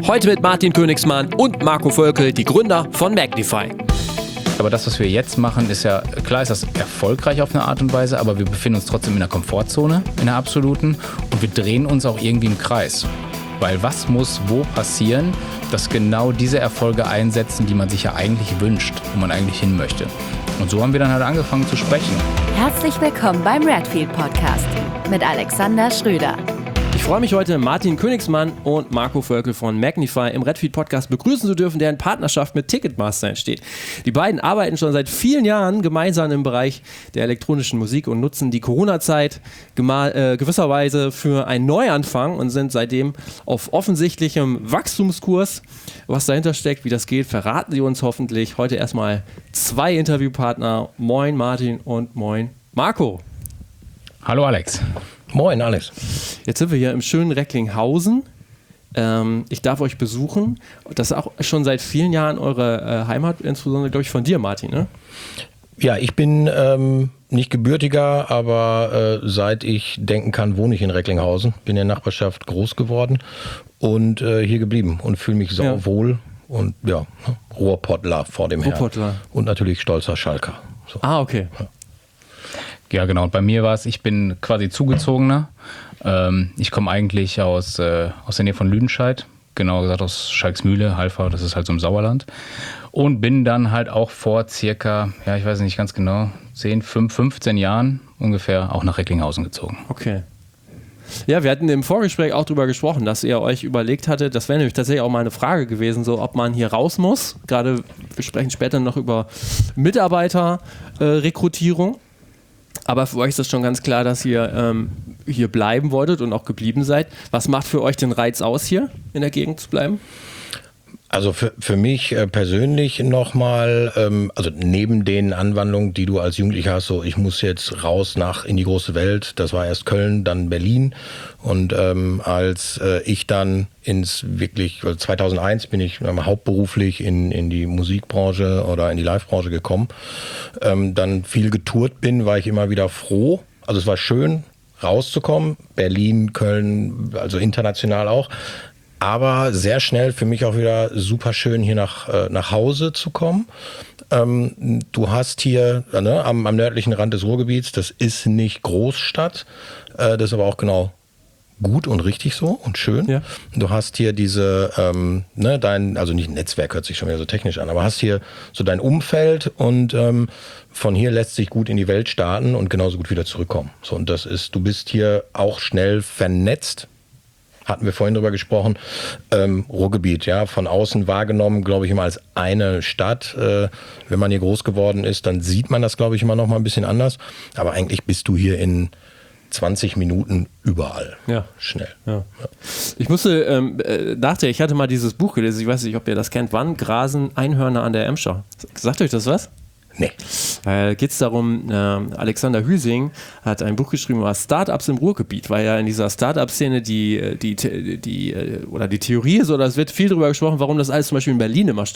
Heute mit Martin Königsmann und Marco Völkel, die Gründer von Magnify. Aber das, was wir jetzt machen, ist ja, klar ist das erfolgreich auf eine Art und Weise, aber wir befinden uns trotzdem in der Komfortzone, in der absoluten, und wir drehen uns auch irgendwie im Kreis. Weil was muss wo passieren, dass genau diese Erfolge einsetzen, die man sich ja eigentlich wünscht, wo man eigentlich hin möchte. Und so haben wir dann halt angefangen zu sprechen. Herzlich willkommen beim Redfield Podcast mit Alexander Schröder. Ich freue mich heute, Martin Königsmann und Marco Völkel von Magnify im Redfield Podcast begrüßen zu dürfen, der in Partnerschaft mit Ticketmaster entsteht. Die beiden arbeiten schon seit vielen Jahren gemeinsam im Bereich der elektronischen Musik und nutzen die Corona-Zeit gewisserweise für einen Neuanfang und sind seitdem auf offensichtlichem Wachstumskurs. Was dahinter steckt, wie das geht, verraten sie uns hoffentlich. Heute erstmal zwei Interviewpartner. Moin Martin und moin Marco. Hallo Alex. Moin, Alex. Jetzt sind wir hier im schönen Recklinghausen. Ich darf euch besuchen. Das ist auch schon seit vielen Jahren eure Heimat, insbesondere, glaube ich, von dir, Martin, ne? Ja, ich bin nicht gebürtiger, aber seit ich denken kann, wohne ich in Recklinghausen. Bin in der Nachbarschaft groß geworden und hier geblieben und fühle mich sauwohl. Und ja, Ruhrpottler vor dem Herrn. Und natürlich stolzer Schalker. So. Ah, okay. Ja, genau. Und bei mir war es, ich bin quasi Zugezogener. Ich komme eigentlich aus der Nähe von Lüdenscheid, genau gesagt aus Schalksmühle, Halver, das ist halt so im Sauerland. Und bin dann halt auch vor circa, ja, ich weiß nicht ganz genau, 15 Jahren ungefähr auch nach Recklinghausen gezogen. Okay. Ja, wir hatten im Vorgespräch auch darüber gesprochen, dass ihr euch überlegt hattet, das wäre nämlich tatsächlich auch mal eine Frage gewesen, so ob man hier raus muss. Gerade, wir sprechen später noch über Mitarbeiterrekrutierung. Aber für euch ist das schon ganz klar, dass ihr hier bleiben wolltet und auch geblieben seid. Was macht für euch den Reiz aus, hier in der Gegend zu bleiben? Also für mich persönlich nochmal, also neben den Anwandlungen, die du als Jugendlicher hast, so ich muss jetzt raus in die große Welt, das war erst Köln, dann Berlin. Und als ich dann 2001 bin ich hauptberuflich in die Musikbranche oder in die Livebranche gekommen, dann viel getourt bin, war ich immer wieder froh. Also es war schön, rauszukommen, Berlin, Köln, also international auch. Aber sehr schnell für mich auch wieder super schön, hier nach Hause zu kommen. Du hast hier am nördlichen Rand des Ruhrgebiets, das ist nicht Großstadt, das ist aber auch genau gut und richtig so und schön. Ja. Du hast hier diese, also nicht Netzwerk, hört sich schon wieder so technisch an, aber hast hier so dein Umfeld und von hier lässt sich gut in die Welt starten und genauso gut wieder zurückkommen. So, und du bist hier auch schnell vernetzt. Hatten wir vorhin drüber gesprochen, Ruhrgebiet, ja, von außen wahrgenommen, glaube ich, immer als eine Stadt. Wenn man hier groß geworden ist, dann sieht man das, glaube ich, immer noch mal ein bisschen anders. Aber eigentlich bist du hier in 20 Minuten überall. Ja. Schnell. Ja. Ja. Ich dachte, ich hatte mal dieses Buch gelesen, ich weiß nicht, ob ihr das kennt, Wann grasen Einhörner an der Emscher? Sagt euch das was? Nee. Geht es darum, Alexander Hüsing hat ein Buch geschrieben über Startups im Ruhrgebiet, weil ja in dieser Startup-Szene die Theorie ist, oder es wird viel darüber gesprochen, warum das alles zum Beispiel in Berlin immer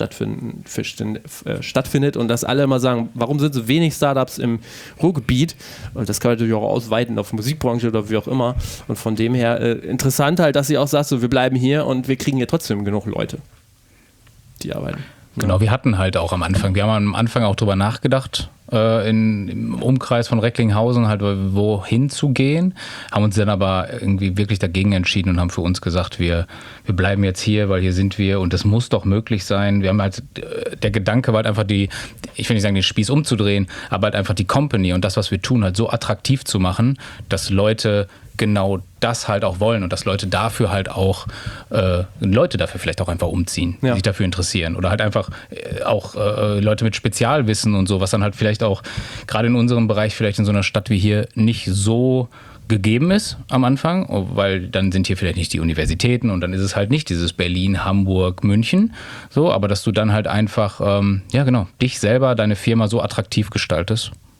stattfindet und dass alle immer sagen, warum sind so wenig Startups im Ruhrgebiet? Und das kann man natürlich auch ausweiten auf Musikbranche oder wie auch immer. Und von dem her interessant halt, dass sie auch sagt, so, wir bleiben hier und wir kriegen hier trotzdem genug Leute, die arbeiten. Genau, wir hatten halt auch haben am Anfang auch drüber nachgedacht, im Umkreis von Recklinghausen halt wohin zu gehen, haben uns dann aber irgendwie wirklich dagegen entschieden und haben für uns gesagt, wir bleiben jetzt hier, weil hier sind wir und das muss doch möglich sein. Wir haben halt, der Gedanke war halt einfach ich will nicht sagen, den Spieß umzudrehen, aber halt einfach die Company und das, was wir tun, halt so attraktiv zu machen, dass Leute genau das halt auch wollen und dass Leute dafür halt auch vielleicht auch einfach umziehen, die sich dafür interessieren oder halt einfach auch Leute mit Spezialwissen und so, was dann halt vielleicht auch gerade in unserem Bereich vielleicht in so einer Stadt wie hier nicht so gegeben ist am Anfang, weil dann sind hier vielleicht nicht die Universitäten und dann ist es halt nicht dieses Berlin, Hamburg, München, so, aber dass du dann halt einfach, dich selber, deine Firma so attraktiv gestaltest,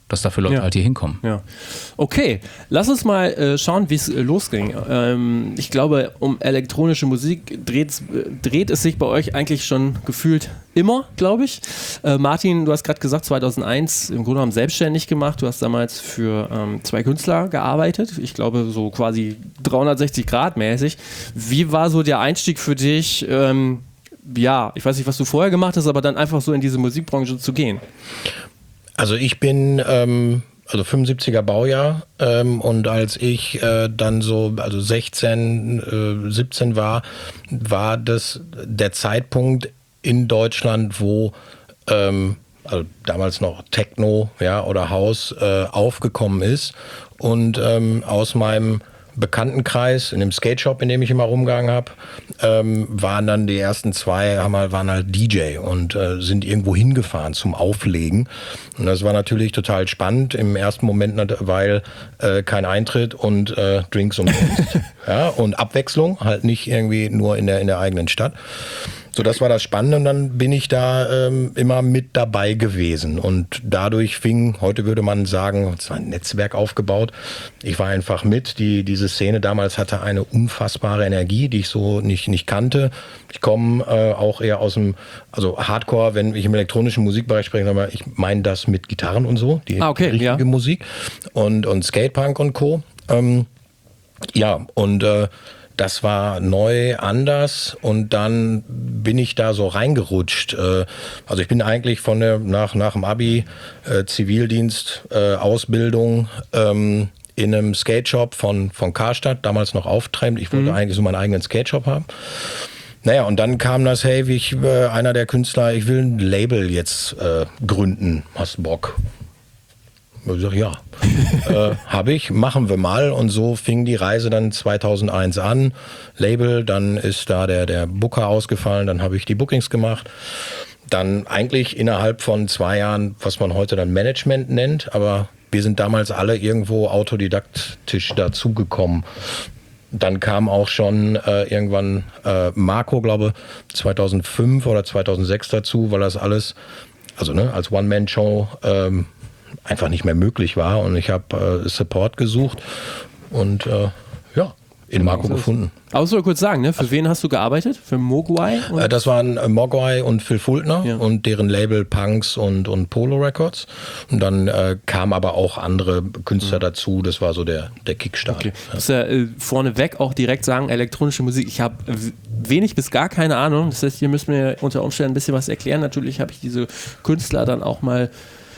dass dafür Leute halt hier hinkommen. Ja. Okay, lass uns mal schauen, wie es losging. Ich glaube, um elektronische Musik dreht es sich bei euch eigentlich schon gefühlt immer, glaube ich. Martin, du hast gerade gesagt, 2001 im Grunde genommen selbstständig gemacht. Du hast damals für 2 Künstler gearbeitet. Ich glaube, so quasi 360 Grad mäßig. Wie war so der Einstieg für dich? Ich weiß nicht, was du vorher gemacht hast, aber dann einfach so in diese Musikbranche zu gehen. Also ich bin 75er Baujahr und als ich dann so 16, 17 war das der Zeitpunkt in Deutschland, wo also damals noch Techno oder House aufgekommen ist und aus meinem Bekanntenkreis, in dem Skate-Shop, in dem ich immer rumgegangen habe, waren dann die ersten 2, waren halt DJ und sind irgendwo hingefahren zum Auflegen. Und das war natürlich total spannend im ersten Moment, weil kein Eintritt und Drinks umsonst. Und Abwechslung, halt nicht irgendwie nur in der eigenen Stadt. So, das war das Spannende und dann bin ich da immer mit dabei gewesen und dadurch heute würde man sagen, es war ein Netzwerk aufgebaut. Ich war einfach mit, diese Szene damals hatte eine unfassbare Energie, die ich so nicht kannte. Ich komme auch eher aus dem, Hardcore, wenn ich im elektronischen Musikbereich spreche, aber ich meine das mit Gitarren und so, die richtige Musik und Skatepunk und Co. Das war neu, anders und dann bin ich da so reingerutscht. Also ich bin eigentlich nach dem Abi, Zivildienst, Ausbildung in einem Skate-Shop von Karstadt, damals noch auftreibend. Ich wollte eigentlich so meinen eigenen Skate-Shop haben. Naja, und dann kam das, hey, einer der Künstler, ich will ein Label jetzt gründen. Hast du Bock? Ich sag, ja, habe ich, machen wir mal. Und so fing die Reise dann 2001 an. Label, dann ist da der Booker ausgefallen, dann habe ich die Bookings gemacht. Dann eigentlich innerhalb von 2 Jahren, was man heute dann Management nennt, aber wir sind damals alle irgendwo autodidaktisch dazugekommen. Dann kam auch schon irgendwann Marco, glaube 2005 oder 2006 dazu, weil das alles, als One-Man-Show einfach nicht mehr möglich war und ich habe Support gesucht und in Marco gefunden. Aber soll ich kurz sagen, ne? Für wen hast du gearbeitet? Für Mogwai? Das waren Mogwai und Phil Fultner und deren Label Punks und Polo Records. Und dann kamen aber auch andere Künstler dazu. Das war so der Kickstart. Okay. Du musst ja vorneweg auch direkt sagen, elektronische Musik. Ich habe wenig bis gar keine Ahnung. Das heißt, hier müssen wir unter Umständen ein bisschen was erklären. Natürlich habe ich diese Künstler dann auch mal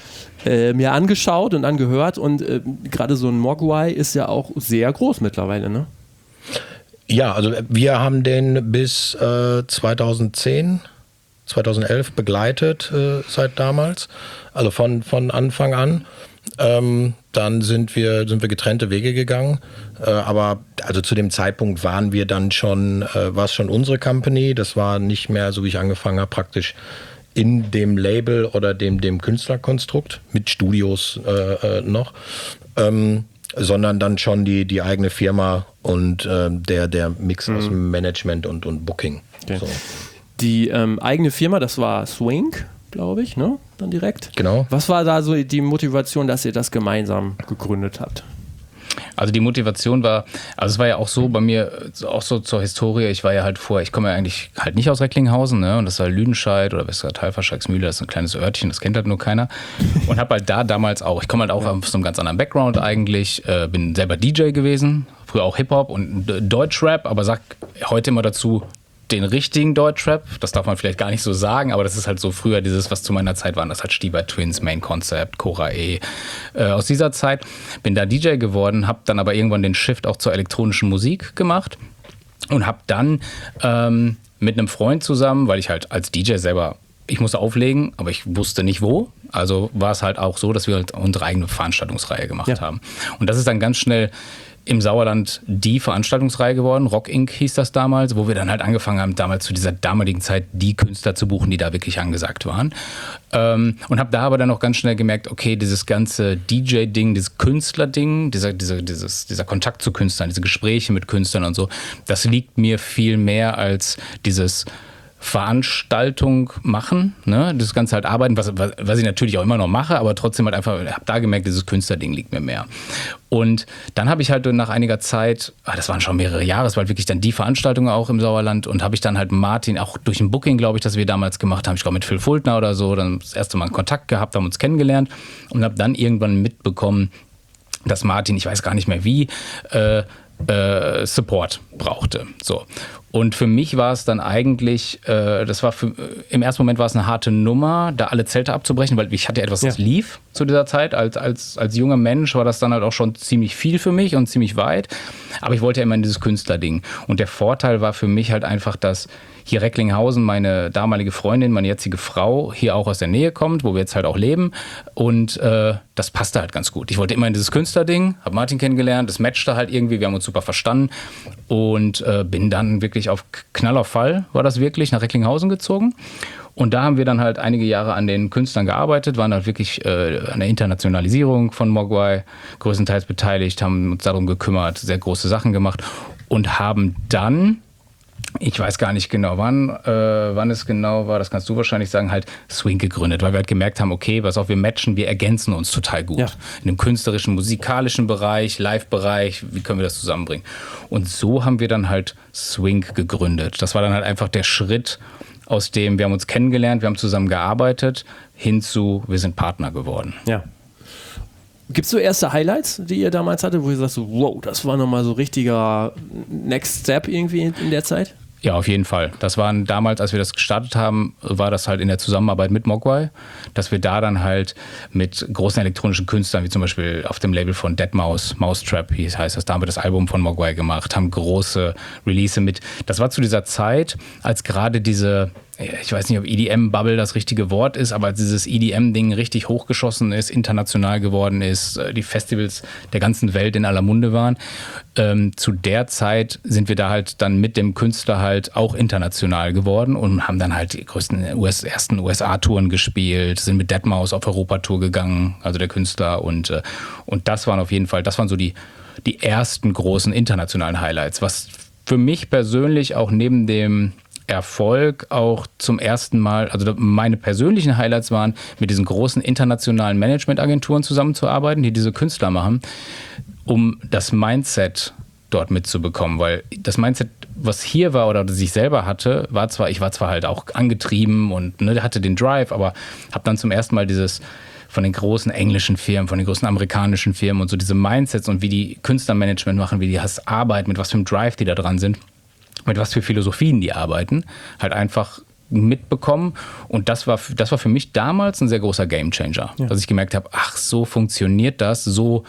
mir angeschaut und angehört und gerade so ein Mogwai ist ja auch sehr groß mittlerweile, ne? Ja, also wir haben den bis 2010, 2011 begleitet seit damals, also von Anfang an. Dann sind wir getrennte Wege gegangen, aber also zu dem Zeitpunkt waren wir dann schon, war es schon unsere Company, das war nicht mehr, so wie ich angefangen habe, praktisch in dem Label oder dem Künstlerkonstrukt mit Studios noch, sondern dann schon die eigene Firma und der Mix aus Management und Booking. Okay. So. Die eigene Firma, das war Swing, glaube ich, ne? Dann direkt. Genau. Was war da so die Motivation, dass ihr das gemeinsam gegründet habt? Also die Motivation war, es war ja auch so bei mir, auch so zur Historie, ich komme ja eigentlich halt nicht aus Recklinghausen, ne? Und das war Lüdenscheid oder Westergaard Halverscheiksmühle, das ist ein kleines Örtchen, das kennt halt nur keiner. Und habe halt da damals auch, ich komme halt auch aus einem ganz anderen Background eigentlich, bin selber DJ gewesen, früher auch Hip-Hop und Deutschrap, aber sag heute immer dazu, den richtigen Deutschrap, das darf man vielleicht gar nicht so sagen, aber das ist halt so früher dieses, was zu meiner Zeit waren, das hat Stieber Twins, Main Concept, Cora E. Aus dieser Zeit bin da DJ geworden, habe dann aber irgendwann den Shift auch zur elektronischen Musik gemacht und habe dann mit einem Freund zusammen, weil ich halt als DJ selber, ich musste auflegen, aber ich wusste nicht wo, also war es halt auch so, dass wir halt unsere eigene Veranstaltungsreihe gemacht haben. Und das ist dann ganz schnell im Sauerland die Veranstaltungsreihe geworden, Rock Inc. hieß das damals, wo wir dann halt angefangen haben, damals zu dieser damaligen Zeit die Künstler zu buchen, die da wirklich angesagt waren. Und habe da aber dann auch ganz schnell gemerkt, okay, dieses ganze DJ-Ding, dieses Künstler-Ding, dieser Kontakt zu Künstlern, diese Gespräche mit Künstlern und so, das liegt mir viel mehr als dieses Veranstaltung machen, ne? Das Ganze halt arbeiten, was ich natürlich auch immer noch mache, aber trotzdem halt einfach, habe da gemerkt, dieses Künstlerding liegt mir mehr. Und dann habe ich halt nach einiger Zeit, das waren schon mehrere Jahre, es war halt wirklich dann die Veranstaltung auch im Sauerland und habe ich dann halt Martin, auch durch ein Booking, glaube ich, das wir damals gemacht haben, ich glaube mit Phil Fultner oder so, dann das erste Mal einen Kontakt gehabt, haben uns kennengelernt und habe dann irgendwann mitbekommen, dass Martin, ich weiß gar nicht mehr wie, Support brauchte. So. Und für mich war es dann eigentlich, im ersten Moment war es eine harte Nummer, da alle Zelte abzubrechen, weil ich hatte etwas, das lief zu dieser Zeit. Als junger Mensch war das dann halt auch schon ziemlich viel für mich und ziemlich weit. Aber ich wollte ja immer in dieses Künstlerding. Und der Vorteil war für mich halt einfach, dass hier Recklinghausen, meine damalige Freundin, meine jetzige Frau, hier auch aus der Nähe kommt, wo wir jetzt halt auch leben. Und das passte halt ganz gut. Ich wollte immer in dieses Künstlerding, habe Martin kennengelernt, das matchte halt irgendwie, wir haben uns super verstanden und bin dann wirklich auf Knall auf Fall, war das wirklich, nach Recklinghausen gezogen. Und da haben wir dann halt einige Jahre an den Künstlern gearbeitet, waren halt wirklich an der Internationalisierung von Mogwai größtenteils beteiligt, haben uns darum gekümmert, sehr große Sachen gemacht und haben dann, ich weiß gar nicht genau, wann es genau war, das kannst du wahrscheinlich sagen, halt Swing gegründet, weil wir halt gemerkt haben, okay, pass auf, wir matchen, wir ergänzen uns total gut. Ja. In dem künstlerischen, musikalischen Bereich, Live-Bereich, wie können wir das zusammenbringen? Und so haben wir dann halt Swing gegründet. Das war dann halt einfach der Schritt, aus dem wir haben uns kennengelernt, wir haben zusammen gearbeitet, hin zu, wir sind Partner geworden. Ja. Gibt es so erste Highlights, die ihr damals hattet, wo ihr sagt, so, wow, das war nochmal so richtiger Next Step irgendwie in der Zeit? Ja, auf jeden Fall. Das waren damals, als wir das gestartet haben, war das halt in der Zusammenarbeit mit Mogwai, dass wir da dann halt mit großen elektronischen Künstlern, wie zum Beispiel auf dem Label von Deadmau5, Mousetrap, wie es heißt, da haben wir das Album von Mogwai gemacht, haben große Release mit. Das war zu dieser Zeit, als gerade diese, ich weiß nicht, ob EDM-Bubble das richtige Wort ist, aber als dieses EDM-Ding richtig hochgeschossen ist, international geworden ist, die Festivals der ganzen Welt in aller Munde waren. Zu der Zeit sind wir da halt dann mit dem Künstler halt auch international geworden und haben dann halt die größten ersten USA-Touren gespielt, sind mit Deadmau5 auf Europatour gegangen, also der Künstler und das waren auf jeden Fall, das waren so die ersten großen internationalen Highlights, was für mich persönlich auch neben dem Erfolg auch zum ersten Mal, also meine persönlichen Highlights waren, mit diesen großen internationalen Managementagenturen zusammenzuarbeiten, die diese Künstler machen, um das Mindset dort mitzubekommen, weil das Mindset, was hier war oder das ich selber hatte, ich war zwar halt auch angetrieben und hatte den Drive, aber habe dann zum ersten Mal dieses von den großen englischen Firmen, von den großen amerikanischen Firmen und so diese Mindsets und wie die Künstlermanagement machen, wie die das arbeiten, mit was für einem Drive die da dran sind, mit was für Philosophien die arbeiten, halt einfach mitbekommen. Und das war für mich damals ein sehr großer Gamechanger, dass ich gemerkt habe, ach, so funktioniert das, so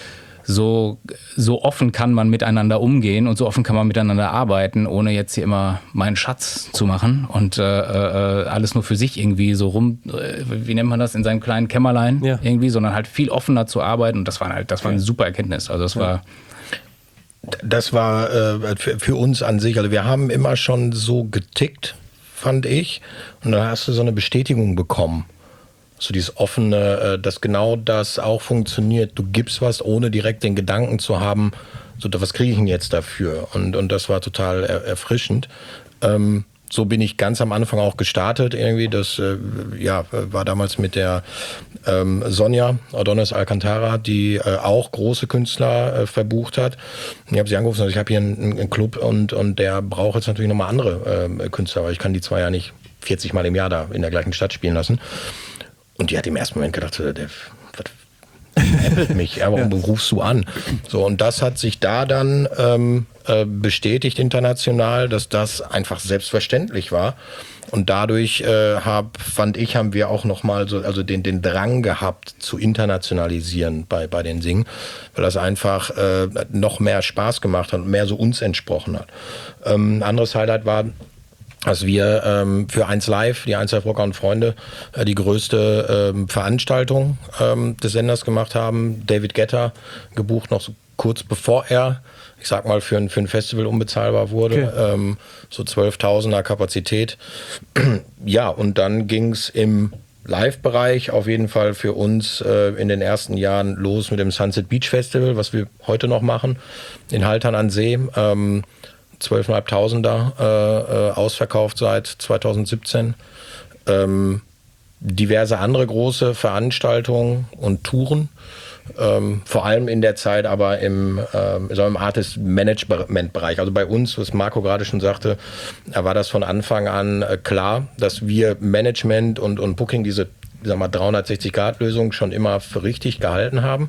offen kann man miteinander umgehen und so offen kann man miteinander arbeiten, ohne jetzt hier immer meinen Schatz zu machen und alles nur für sich irgendwie so wie nennt man das, in seinem kleinen Kämmerlein irgendwie, sondern halt viel offener zu arbeiten. Und das war eine super Erkenntnis. Also das war für uns an sich, also wir haben immer schon so getickt, fand ich, und dann hast du so eine Bestätigung bekommen. So dieses offene, dass genau das auch funktioniert. Du gibst was, ohne direkt den Gedanken zu haben, so, was kriege ich denn jetzt dafür? Und das war total erfrischend. So bin ich ganz am Anfang auch gestartet irgendwie. Das war damals mit der Sonja Adonis Alcantara, die auch große Künstler verbucht hat. Und ich habe sie angerufen, also ich habe hier einen Club und der braucht jetzt natürlich nochmal andere Künstler, weil ich kann die zwar ja nicht 40 Mal im Jahr da in der gleichen Stadt spielen lassen. Und die hat im ersten Moment gedacht, der äppelt mich, warum rufst du an? So, und das hat sich da dann bestätigt international, dass das einfach selbstverständlich war. Und dadurch haben wir auch nochmal so, also den Drang gehabt, zu internationalisieren bei den Singen, weil das einfach noch mehr Spaß gemacht hat und mehr so uns entsprochen hat. Ein anderes Highlight war, dass wir für 1Live, die 1Live Rocker und Freunde, die größte Veranstaltung des Senders gemacht haben. David Guetta gebucht, noch so kurz bevor er, ich sag mal, für ein Festival unbezahlbar wurde. Okay. So 12.000er Kapazität. Ja, und dann ging's im Live-Bereich auf jeden Fall für uns in den ersten Jahren los mit dem Sunset Beach Festival, was wir heute noch machen, in Haltern an See. 12.500 ausverkauft seit 2017. Diverse andere große Veranstaltungen und Touren. Vor allem in der Zeit aber im Artist-Management-Bereich. Also bei uns, was Marco gerade schon sagte, war das von Anfang an klar, dass wir Management und Booking, diese 360-Grad-Lösung schon immer für richtig gehalten haben.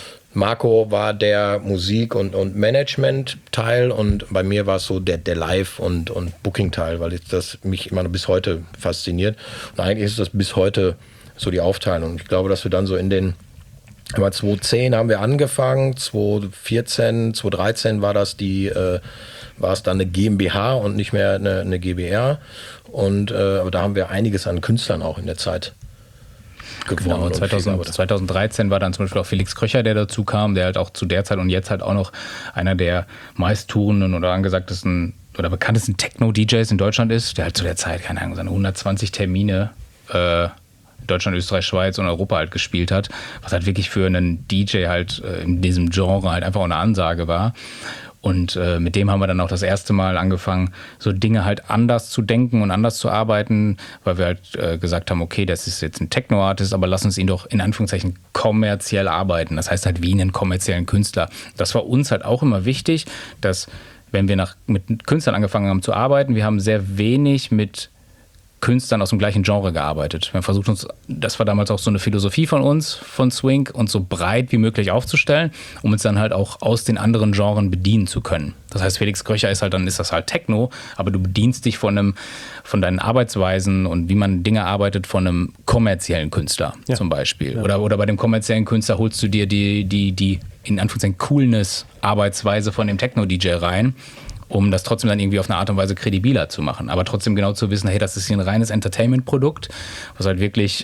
Marco war der Musik- und Management-Teil und bei mir war es so der Live- und Booking-Teil, weil das mich immer noch bis heute fasziniert. Und eigentlich ist das bis heute so die Aufteilung. Ich glaube, dass wir dann so in den 2010 haben wir angefangen, 2014, 2013 war es dann eine GmbH und nicht mehr eine GbR. Aber da haben wir einiges an Künstlern auch in der Zeit gewonnen. Genau, 2013 war dann zum Beispiel auch Felix Kröcher, der dazu kam, der halt auch zu der Zeit und jetzt halt auch noch einer der meisttourenden oder angesagtesten oder bekanntesten Techno-DJs in Deutschland ist, der halt zu der Zeit, keine Ahnung, seine 120 Termine Deutschland, Österreich, Schweiz und Europa halt gespielt hat, was halt wirklich für einen DJ halt in diesem Genre halt einfach auch eine Ansage war. Und mit dem haben wir dann auch das erste Mal angefangen, so Dinge halt anders zu denken und anders zu arbeiten, weil wir halt gesagt haben, okay, das ist jetzt ein Techno-Artist, aber lass uns ihn doch in Anführungszeichen kommerziell arbeiten. Das heißt halt wie einen kommerziellen Künstler. Das war uns halt auch immer wichtig, dass wenn wir mit Künstlern angefangen haben zu arbeiten, wir haben sehr wenig mit Künstlern aus dem gleichen Genre gearbeitet. Wir haben versucht, das war damals auch so eine Philosophie von uns, von Swing, uns so breit wie möglich aufzustellen, um uns dann halt auch aus den anderen Genres bedienen zu können. Das heißt, Felix Kröcher ist das halt Techno, aber du bedienst dich von deinen Arbeitsweisen und wie man Dinge arbeitet von einem kommerziellen Künstler zum Beispiel. Ja. Oder bei dem kommerziellen Künstler holst du dir die in Anführungszeichen Coolness-Arbeitsweise von dem Techno-DJ rein, um das trotzdem dann irgendwie auf eine Art und Weise kredibiler zu machen. Aber trotzdem genau zu wissen, hey, das ist hier ein reines Entertainment-Produkt, was halt wirklich,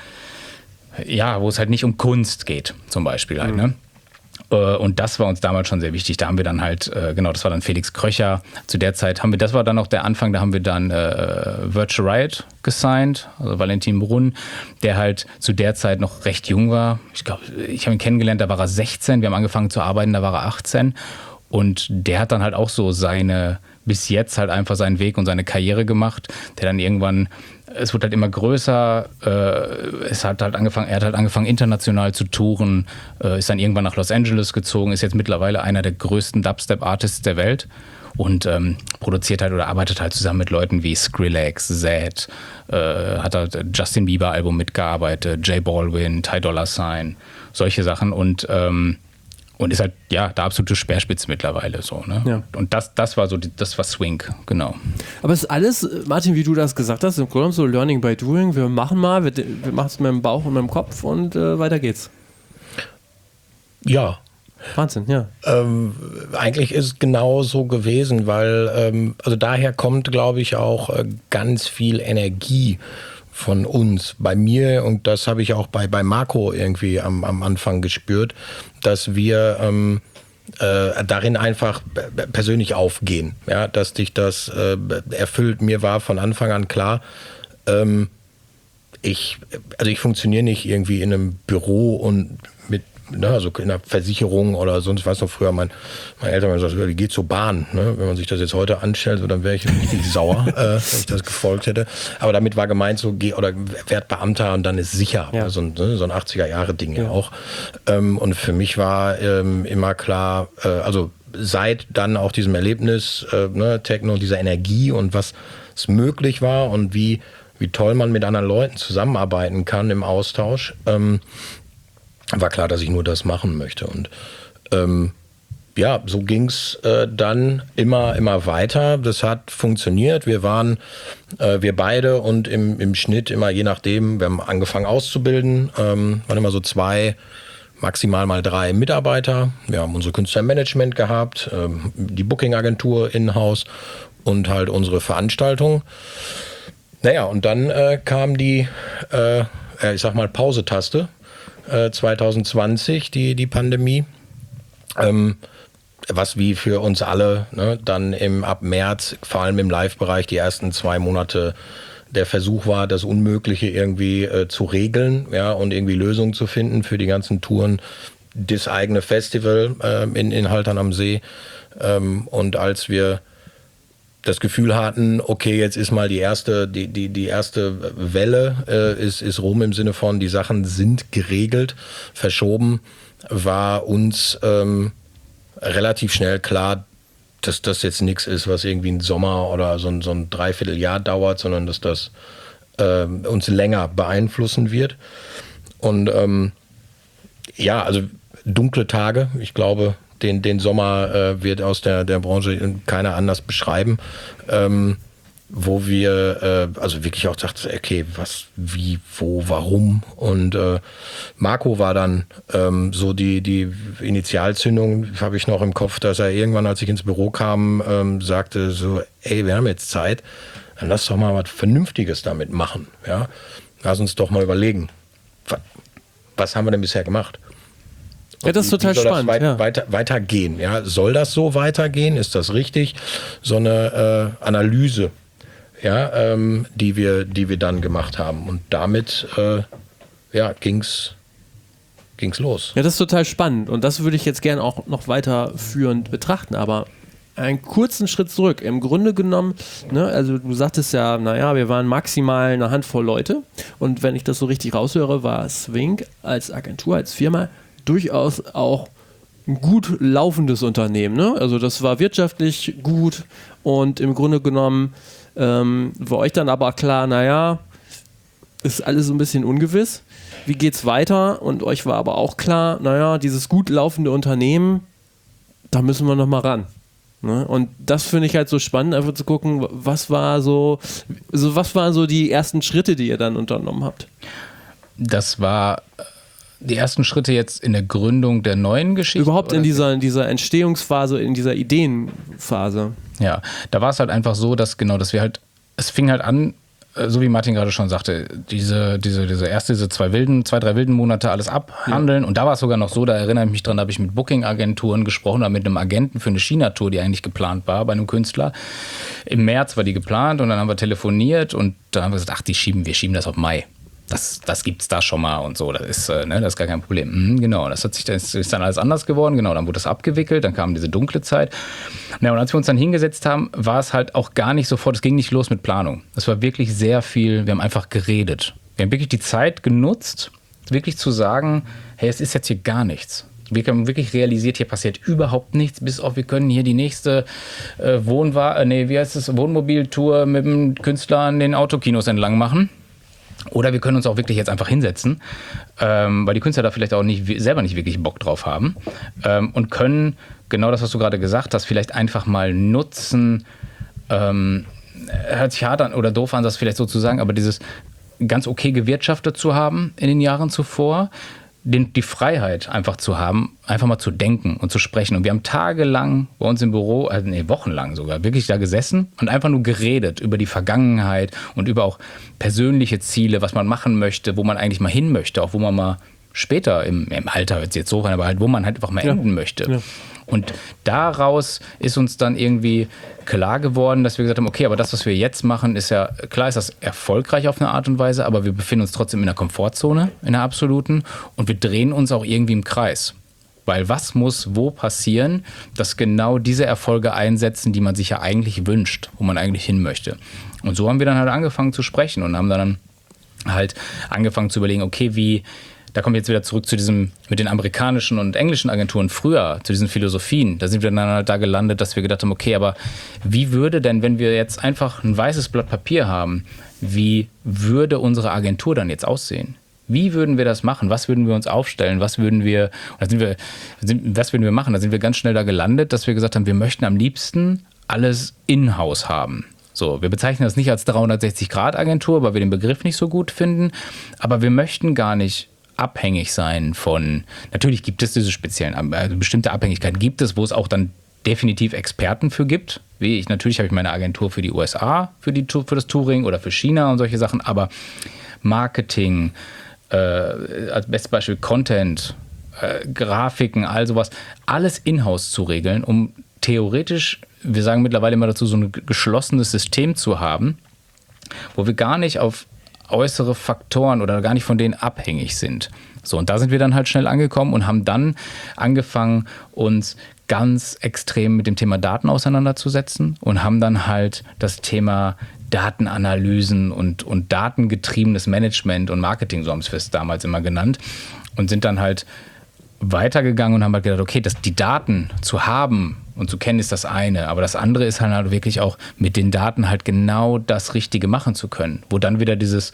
wo es halt nicht um Kunst geht, zum Beispiel halt, ne? Und das war uns damals schon sehr wichtig. Da haben wir dann halt, das war dann Felix Kröcher. Zu der Zeit das war dann auch der Anfang, da haben wir dann Virtual Riot gesigned, also Valentin Brunn, der halt zu der Zeit noch recht jung war. Ich glaube, ich habe ihn kennengelernt, da war er 16, wir haben angefangen zu arbeiten, da war er 18. Und der hat dann halt auch so bis jetzt halt einfach seinen Weg und seine Karriere gemacht, der dann irgendwann, es wird halt immer größer, er hat halt angefangen international zu touren, ist dann irgendwann nach Los Angeles gezogen, ist jetzt mittlerweile einer der größten Dubstep-Artists der Welt und produziert halt oder arbeitet halt zusammen mit Leuten wie Skrillex, Zed, hat halt Justin Bieber Album mitgearbeitet, J Balvin, Ty Dolla $ign, solche Sachen und ist halt, der absolute Speerspitze mittlerweile so, ne? Ja. Und das war Swing, genau. Aber es ist alles, Martin, wie du das gesagt hast, im Grunde so Learning by Doing. Wir machen mal, wir machen es mit dem Bauch und mit dem Kopf und weiter geht's. Ja. Wahnsinn, ja. Eigentlich ist es genau so gewesen, weil daher kommt, glaube ich, auch ganz viel Energie von uns, bei mir, und das habe ich auch bei Marco irgendwie am Anfang gespürt, dass wir darin einfach persönlich aufgehen, ja, dass dich das erfüllt. Mir war von Anfang an klar, ich funktioniere nicht irgendwie in einem Büro und mit also in einer Versicherung oder sonst was. Noch früher mein Eltern haben gesagt, die geht zur Bahn. Ne? Wenn man sich das jetzt heute anstellt, dann wäre ich richtig sauer, wenn ich das gefolgt hätte. Aber damit war gemeint, werd Beamter und dann ist sicher. Ja. So ein 80er-Jahre-Ding ja auch. Und für mich war immer klar, seit dann auch diesem Erlebnis, Techno, dieser Energie und was es möglich war und wie toll man mit anderen Leuten zusammenarbeiten kann im Austausch, war klar, dass ich nur das machen möchte. Und so ging es dann immer weiter. Das hat funktioniert. Wir waren, wir beide und im Schnitt immer, je nachdem, wir haben angefangen auszubilden, waren immer so 2, maximal mal 3 Mitarbeiter. Wir haben unsere Künstlermanagement gehabt, die Booking-Agentur in-house und halt unsere Veranstaltung. Naja, und dann kam die, Pause-Taste. 2020, die Pandemie, was wie für uns alle dann ab März, vor allem im Live-Bereich, die ersten 2 Monate der Versuch war, das Unmögliche irgendwie zu regeln, ja, und irgendwie Lösungen zu finden für die ganzen Touren, das eigene Festival in Haltern am See. Und als wir das Gefühl hatten, okay, jetzt ist mal die erste Welle ist rum im Sinne von, die Sachen sind geregelt, verschoben, war uns relativ schnell klar, dass das jetzt nichts ist, was irgendwie ein Sommer oder so ein Dreivierteljahr dauert, sondern dass das uns länger beeinflussen wird. Und also dunkle Tage, ich glaube, den Sommer wird aus der Branche keiner anders beschreiben, wo wir also wirklich auch dachten, okay, was, wie, wo, warum. Und Marco war dann so die Initialzündung, habe ich noch im Kopf, dass er irgendwann, als ich ins Büro kam, sagte so, ey, wir haben jetzt Zeit, dann lass doch mal was Vernünftiges damit machen. Ja? Lass uns doch mal überlegen, was haben wir denn bisher gemacht? Ja, das ist total spannend. Weitergehen. Ja? Soll das so weitergehen? Ist das richtig? So eine Analyse, ja, die wir dann gemacht haben. Und damit ging's los. Ja, das ist total spannend. Und das würde ich jetzt gerne auch noch weiterführend betrachten. Aber einen kurzen Schritt zurück. Im Grunde genommen, ne, also du sagtest ja, naja, wir waren maximal eine Handvoll Leute. Und wenn ich das so richtig raushöre, war Swing als Agentur, als Firma durchaus auch ein gut laufendes Unternehmen. Ne? Also das war wirtschaftlich gut und im Grunde genommen war euch dann aber klar, naja, ist alles so ein bisschen ungewiss. Wie geht's weiter? Und euch war aber auch klar, naja, dieses gut laufende Unternehmen, da müssen wir nochmal ran. Ne? Und das finde ich halt so spannend, einfach zu gucken, was waren so die ersten Schritte, die ihr dann unternommen habt? Das war die ersten Schritte jetzt in der Gründung der neuen Geschichte? Überhaupt in dieser Entstehungsphase, in dieser Ideenphase. Ja, da war es halt einfach so, dass wir halt, es fing halt an, so wie Martin gerade schon sagte, diese 2, 3 wilden Monate alles abhandeln. Ja. Und da war es sogar noch so, da erinnere ich mich dran, da habe ich mit Booking-Agenturen gesprochen oder mit einem Agenten für eine China-Tour, die eigentlich geplant war bei einem Künstler. Im März war die geplant und dann haben wir telefoniert und da haben wir gesagt, wir schieben das auf Mai. Das gibt's da schon mal und so, das ist gar kein Problem. Genau, das ist dann alles anders geworden, genau, dann wurde das abgewickelt, dann kam diese dunkle Zeit. Ja, und als wir uns dann hingesetzt haben, war es halt auch gar nicht sofort, es ging nicht los mit Planung. Es war wirklich sehr viel, wir haben einfach geredet. Wir haben wirklich die Zeit genutzt, wirklich zu sagen, hey, es ist jetzt hier gar nichts. Wir haben wirklich realisiert, hier passiert überhaupt nichts, bis auf wir können hier die nächste Wohnmobiltour mit dem Künstler an den Autokinos entlang machen. Oder wir können uns auch wirklich jetzt einfach hinsetzen, weil die Künstler da vielleicht auch selber nicht wirklich Bock drauf haben und können genau das, was du gerade gesagt hast, vielleicht einfach mal nutzen. Hört sich hart an oder doof an, das vielleicht so zu sagen, aber dieses ganz okay gewirtschaftet zu haben in den Jahren zuvor, die Freiheit einfach zu haben, einfach mal zu denken und zu sprechen. Und wir haben tagelang bei uns im Büro, wochenlang sogar, wirklich da gesessen und einfach nur geredet über die Vergangenheit und über auch persönliche Ziele, was man machen möchte, wo man eigentlich mal hin möchte, auch wo man mal später im Alter, hört es jetzt so rein, aber halt, wo man halt einfach mal enden möchte. Ja. Und daraus ist uns dann irgendwie klar geworden, dass wir gesagt haben, okay, aber das, was wir jetzt machen, ist ja, klar ist das erfolgreich auf eine Art und Weise, aber wir befinden uns trotzdem in der Komfortzone, in der absoluten, und wir drehen uns auch irgendwie im Kreis. Weil was muss wo passieren, dass genau diese Erfolge einsetzen, die man sich ja eigentlich wünscht, wo man eigentlich hin möchte. Und so haben wir dann halt angefangen zu sprechen und haben dann halt angefangen zu überlegen, okay, da kommen wir jetzt wieder zurück zu diesem, mit den amerikanischen und englischen Agenturen früher, zu diesen Philosophien. Da sind wir dann halt da gelandet, dass wir gedacht haben, okay, aber wie würde denn, wenn wir jetzt einfach ein weißes Blatt Papier haben, wie würde unsere Agentur dann jetzt aussehen? Wie würden wir das machen? Was würden wir uns aufstellen? Was würden wir machen? Da sind wir ganz schnell da gelandet, dass wir gesagt haben, wir möchten am liebsten alles in-house haben. So, wir bezeichnen das nicht als 360-Grad-Agentur, weil wir den Begriff nicht so gut finden, aber wir möchten gar nicht abhängig sein von, natürlich gibt es diese speziellen, bestimmte Abhängigkeiten gibt es, wo es auch dann definitiv Experten für gibt. Natürlich habe ich meine Agentur für die USA, für das Touring oder für China und solche Sachen, aber Marketing, als bestes Beispiel Content, Grafiken, all sowas, alles in-house zu regeln, um theoretisch, wir sagen mittlerweile immer dazu, so ein geschlossenes System zu haben, wo wir gar nicht auf äußere Faktoren oder gar nicht von denen abhängig sind. So, und da sind wir dann halt schnell angekommen und haben dann angefangen, uns ganz extrem mit dem Thema Daten auseinanderzusetzen und haben dann halt das Thema Datenanalysen und datengetriebenes Management und Marketing, so haben wir es damals immer genannt, und sind dann halt weitergegangen und haben halt gedacht, okay, die Daten zu haben und zu kennen ist das eine, aber das andere ist halt wirklich auch mit den Daten halt genau das Richtige machen zu können, wo dann wieder dieses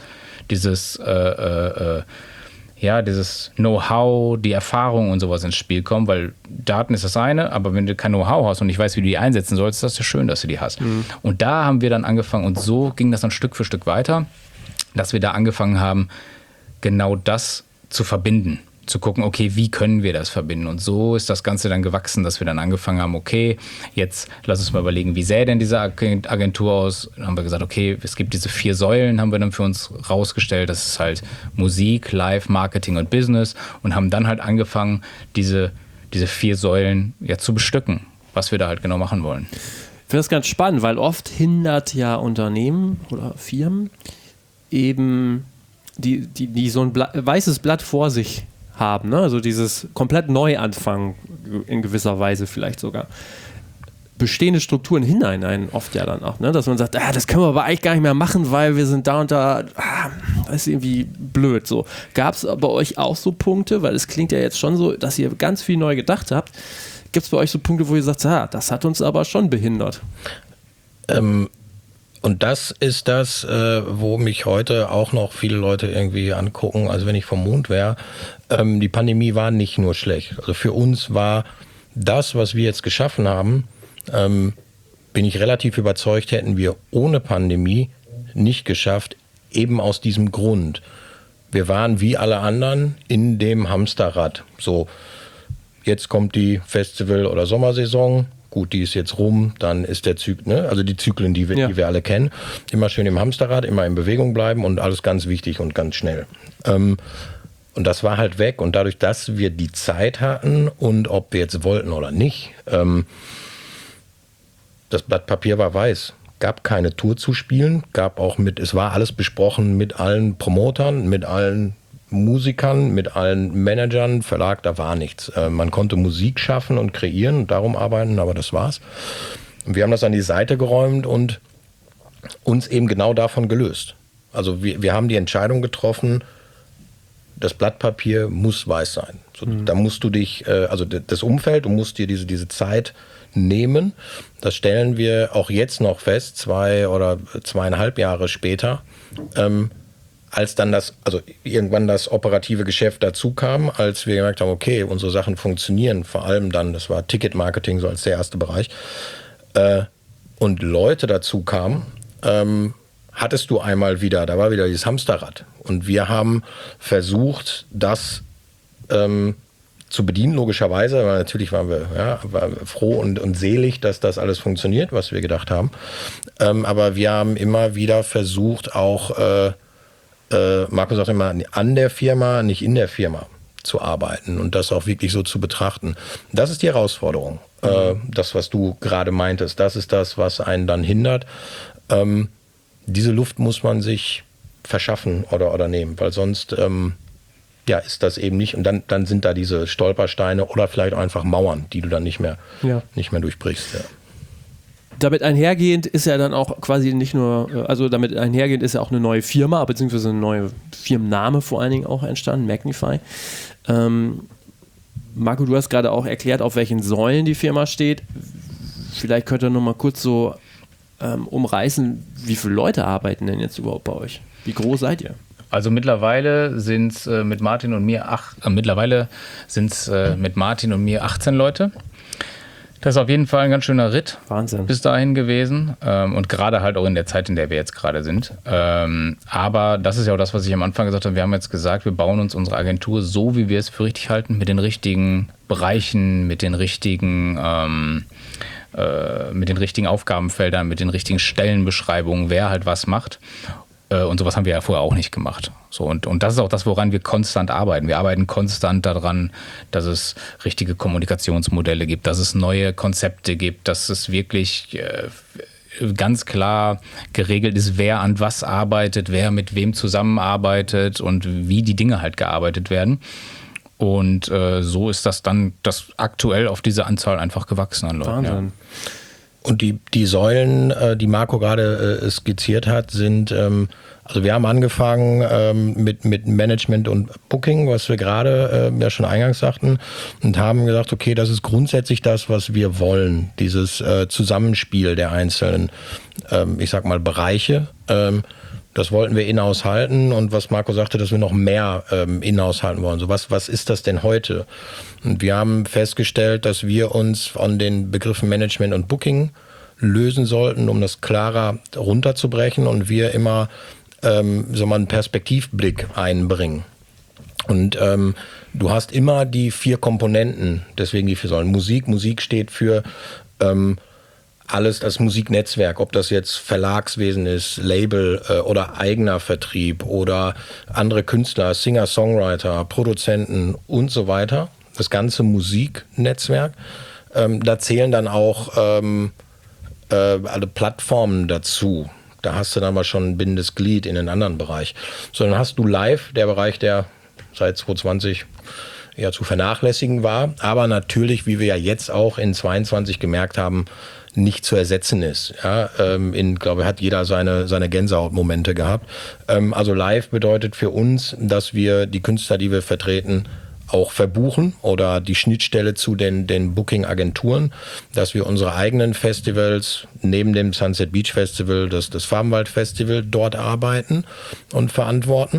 Know-how, die Erfahrung und sowas ins Spiel kommen, weil Daten ist das eine, aber wenn du kein Know-how hast und nicht weißt, wie du die einsetzen sollst, ist das ja schön, dass du die hast. Und da haben wir dann angefangen und so ging das dann Stück für Stück weiter, dass wir da angefangen haben, genau das zu verbinden. Zu gucken, okay, wie können wir das verbinden? Und so ist das Ganze dann gewachsen, dass wir dann angefangen haben, okay, jetzt lass uns mal überlegen, wie sähe denn diese Agentur aus? Dann haben wir gesagt, okay, es gibt diese 4 Säulen, haben wir dann für uns rausgestellt. Das ist halt Musik, Live, Marketing und Business und haben dann halt angefangen, diese 4 Säulen zu bestücken, was wir da halt genau machen wollen. Ich finde das ganz spannend, weil oft hindert ja Unternehmen oder Firmen eben, die so ein weißes Blatt vor sich haben, ne? Also dieses komplett Neuanfangen in gewisser Weise vielleicht sogar. Bestehende Strukturen hindern einen oft ja dann auch, ne? Dass man sagt, das können wir aber eigentlich gar nicht mehr machen, weil wir sind da und da, das ist irgendwie blöd. So. Gab es bei euch auch so Punkte, weil es klingt ja jetzt schon so, dass ihr ganz viel neu gedacht habt. Gibt es bei euch so Punkte, wo ihr sagt, das hat uns aber schon behindert? Und das ist das, wo mich heute auch noch viele Leute irgendwie angucken, also wenn ich vom Mond wäre. Die Pandemie war nicht nur schlecht. Also für uns war das, was wir jetzt geschaffen haben, bin ich relativ überzeugt, hätten wir ohne Pandemie nicht geschafft, eben aus diesem Grund. Wir waren wie alle anderen in dem Hamsterrad. So, jetzt kommt die Festival- oder Sommersaison. Gut, die ist jetzt rum, dann ist der Zyklus, ne? Also die Zyklen, die wir alle kennen. Immer schön im Hamsterrad, immer in Bewegung bleiben und alles ganz wichtig und ganz schnell. Und das war halt weg. Und dadurch, dass wir die Zeit hatten und ob wir jetzt wollten oder nicht, das Blatt Papier war weiß. Gab keine Tour zu spielen, es war alles besprochen mit allen Promotern, mit allen Musikern, mit allen Managern, Verlag, da war nichts. Man konnte Musik schaffen und kreieren und darum arbeiten, aber das war's. Und wir haben das an die Seite geräumt und uns eben genau davon gelöst. Also wir haben die Entscheidung getroffen, das Blatt Papier muss weiß sein. So, da musst du dich, also das Umfeld, du musst dir diese Zeit nehmen. Das stellen wir auch jetzt noch fest, 2 oder 2,5 Jahre später, als dann irgendwann das operative Geschäft dazu kam, als wir gemerkt haben, okay, unsere Sachen funktionieren, vor allem dann, das war Ticketmarketing so als der erste Bereich, und Leute dazu kamen, hattest du einmal wieder, da war wieder dieses Hamsterrad. Und wir haben versucht, das zu bedienen, logischerweise, weil natürlich waren wir froh und selig, dass das alles funktioniert, was wir gedacht haben. Aber wir haben immer wieder versucht, auch Marco sagt immer, an der Firma, nicht in der Firma zu arbeiten und das auch wirklich so zu betrachten. Das ist die Herausforderung. Das, was du gerade meintest, das ist das, was einen dann hindert. Diese Luft muss man sich verschaffen oder nehmen, weil sonst ist das eben nicht. Und dann sind da diese Stolpersteine oder vielleicht auch einfach Mauern, die du dann nicht mehr durchbrichst. Ja. Damit einhergehend ist ja dann auch quasi nicht nur, also damit einhergehend ist ja auch eine neue Firma, beziehungsweise ein neuer Firmenname vor allen Dingen auch entstanden, Magnify. Marco, du hast gerade auch erklärt, auf welchen Säulen die Firma steht. Vielleicht könnt ihr noch mal kurz so umreißen, wie viele Leute arbeiten denn jetzt überhaupt bei euch? Wie groß seid ihr? Also mittlerweile sind es mit Martin und mir 18 Leute. Das ist auf jeden Fall ein ganz schöner Ritt. Wahnsinn. Bis dahin gewesen. Und gerade halt auch in der Zeit, in der wir jetzt gerade sind. Aber das ist ja auch das, was ich am Anfang gesagt habe. Wir haben jetzt gesagt, wir bauen uns unsere Agentur so, wie wir es für richtig halten, mit den richtigen Bereichen, mit den richtigen Aufgabenfeldern, mit den richtigen Stellenbeschreibungen, wer halt was macht. Und sowas haben wir ja vorher auch nicht gemacht. So, und das ist auch das, woran wir konstant arbeiten. Wir arbeiten konstant daran, dass es richtige Kommunikationsmodelle gibt, dass es neue Konzepte gibt, dass es wirklich ganz klar geregelt ist, wer an was arbeitet, wer mit wem zusammenarbeitet und wie die Dinge halt gearbeitet werden. Und so ist das dann aktuell auf diese Anzahl einfach gewachsen an Leuten. Wahnsinn. Ja. Und die Säulen, die Marco gerade skizziert hat, sind, also wir haben angefangen mit Management und Booking, was wir gerade ja schon eingangs sagten, und haben gesagt, okay, das ist grundsätzlich das, was wir wollen, dieses Zusammenspiel der einzelnen, ich sag mal, Bereiche. Das wollten wir in-house halten, und was Marco sagte, dass wir noch mehr in-house halten wollen. So, was ist das denn heute? Und wir haben festgestellt, dass wir uns von den Begriffen Management und Booking lösen sollten, um das klarer runterzubrechen, und wir immer so mal einen Perspektivblick einbringen. Und du hast immer die 4 Komponenten, deswegen die 4 Säulen. Musik steht für alles, das Musiknetzwerk, ob das jetzt Verlagswesen ist, Label oder eigener Vertrieb oder andere Künstler, Singer, Songwriter, Produzenten und so weiter. Das ganze Musiknetzwerk. Da zählen dann auch alle Plattformen dazu. Da hast du dann mal schon ein bindendes Glied in einen anderen Bereich. So, dann hast du live, der Bereich, der seit 2020 eher zu vernachlässigen war, aber natürlich, wie wir ja jetzt auch in 22 gemerkt haben, nicht zu ersetzen ist. Ja, glaube ich, hat jeder seine Gänsehautmomente gehabt. Also live bedeutet für uns, dass wir die Künstler, die wir vertreten, auch verbuchen oder die Schnittstelle zu den Booking-Agenturen, dass wir unsere eigenen Festivals neben dem Sunset Beach Festival, das Farbenwald Festival, dort arbeiten und verantworten.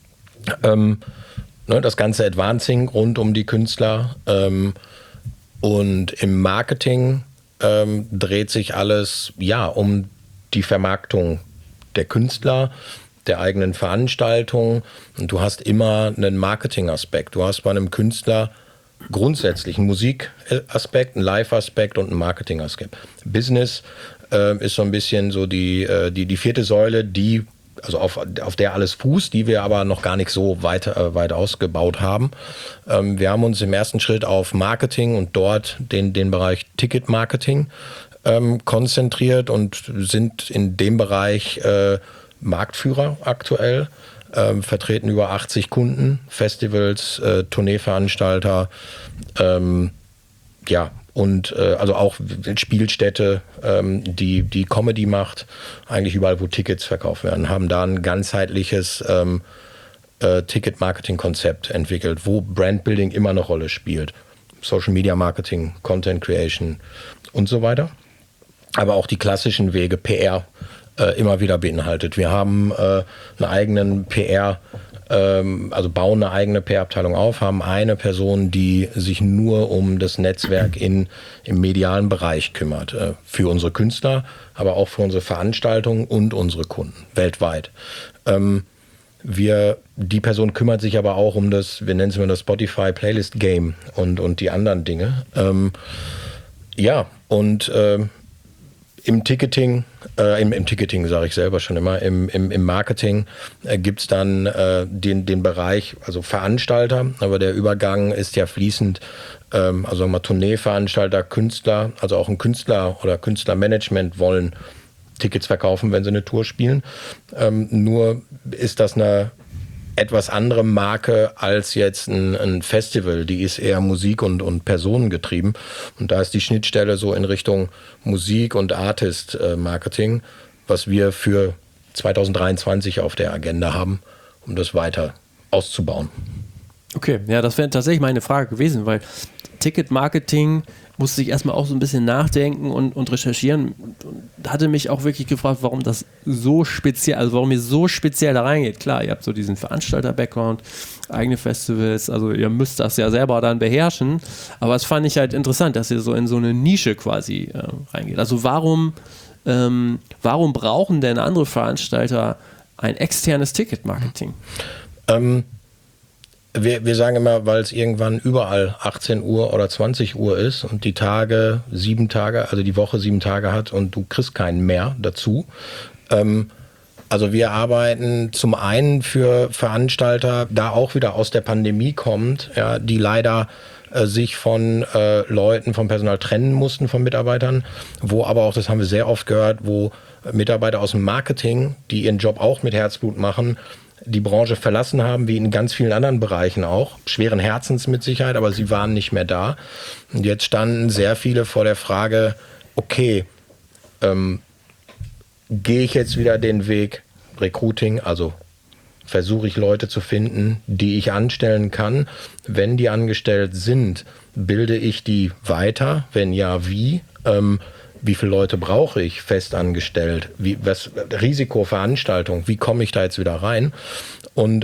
Das ganze Advancing rund um die Künstler. Und im Marketing dreht sich alles um die Vermarktung der Künstler, der eigenen Veranstaltung, und du hast immer einen Marketingaspekt. Du hast bei einem Künstler grundsätzlich einen Musikaspekt, einen Live-Aspekt und einen Marketingaspekt. Business ist so ein bisschen so die 4. Säule, also auf der alles fußt, die wir aber noch gar nicht so weit ausgebaut haben. Wir haben uns im ersten Schritt auf Marketing und dort den Bereich Ticket-Marketing konzentriert und sind in dem Bereich Marktführer aktuell, vertreten über 80 Kunden, Festivals, Tourneeveranstalter, und also auch Spielstätte, die Comedy macht, eigentlich überall, wo Tickets verkauft werden, haben da ein ganzheitliches Ticket-Marketing-Konzept entwickelt, wo Brandbuilding immer eine Rolle spielt. Social Media Marketing, Content Creation und so weiter. Aber auch die klassischen Wege, PR, immer wieder beinhaltet. Wir haben einen eigenen PR, also bauen eine eigene PR-Abteilung auf, haben eine Person, die sich nur um das Netzwerk im medialen Bereich kümmert. Für unsere Künstler, aber auch für unsere Veranstaltungen und unsere Kunden weltweit. Die Person kümmert sich aber auch um das, wir nennen es mal das Spotify Playlist Game und die anderen Dinge. Im Ticketing, im Ticketing sage ich selber schon immer, im Marketing gibt es dann den Bereich, also Veranstalter, aber der Übergang ist ja fließend, also mal Tourneeveranstalter, Künstler, also auch ein Künstler oder Künstlermanagement wollen Tickets verkaufen, wenn sie eine Tour spielen. Nur ist das eine etwas andere Marke als jetzt ein Festival, die ist eher Musik und Personen getrieben. Und da ist die Schnittstelle so in Richtung Musik und Artist-Marketing, was wir für 2023 auf der Agenda haben, um das weiter auszubauen. Okay, ja, das wäre tatsächlich meine Frage gewesen, weil Ticket-Marketing musste ich erstmal auch so ein bisschen nachdenken und recherchieren und hatte mich auch wirklich gefragt, warum das so speziell, also warum ihr so speziell da reingeht. Klar, ihr habt so diesen Veranstalter-Background, eigene Festivals, also ihr müsst das ja selber dann beherrschen, aber das fand ich halt interessant, dass ihr so in so eine Nische quasi reingeht. Also warum brauchen denn andere Veranstalter ein externes Ticket-Marketing? Wir sagen immer, weil es irgendwann überall 18 Uhr oder 20 Uhr ist und die Tage 7 Tage, also die Woche 7 Tage hat und du kriegst keinen mehr dazu. Also wir arbeiten zum einen für Veranstalter, da auch wieder aus der Pandemie kommt, ja, die leider sich von Leuten, vom Personal trennen mussten, von Mitarbeitern, wo aber auch, das haben wir sehr oft gehört, wo Mitarbeiter aus dem Marketing, die ihren Job auch mit Herzblut machen, die Branche verlassen haben, wie in ganz vielen anderen Bereichen auch. Schweren Herzens mit Sicherheit, aber sie waren nicht mehr da. Und jetzt standen sehr viele vor der Frage, okay, gehe ich jetzt wieder den Weg Recruiting, also versuche ich Leute zu finden, die ich anstellen kann. Wenn die angestellt sind, bilde ich die weiter? Wenn ja, wie? Wie viele Leute brauche ich fest angestellt? Risikoveranstaltung, wie komme ich da jetzt wieder rein? Und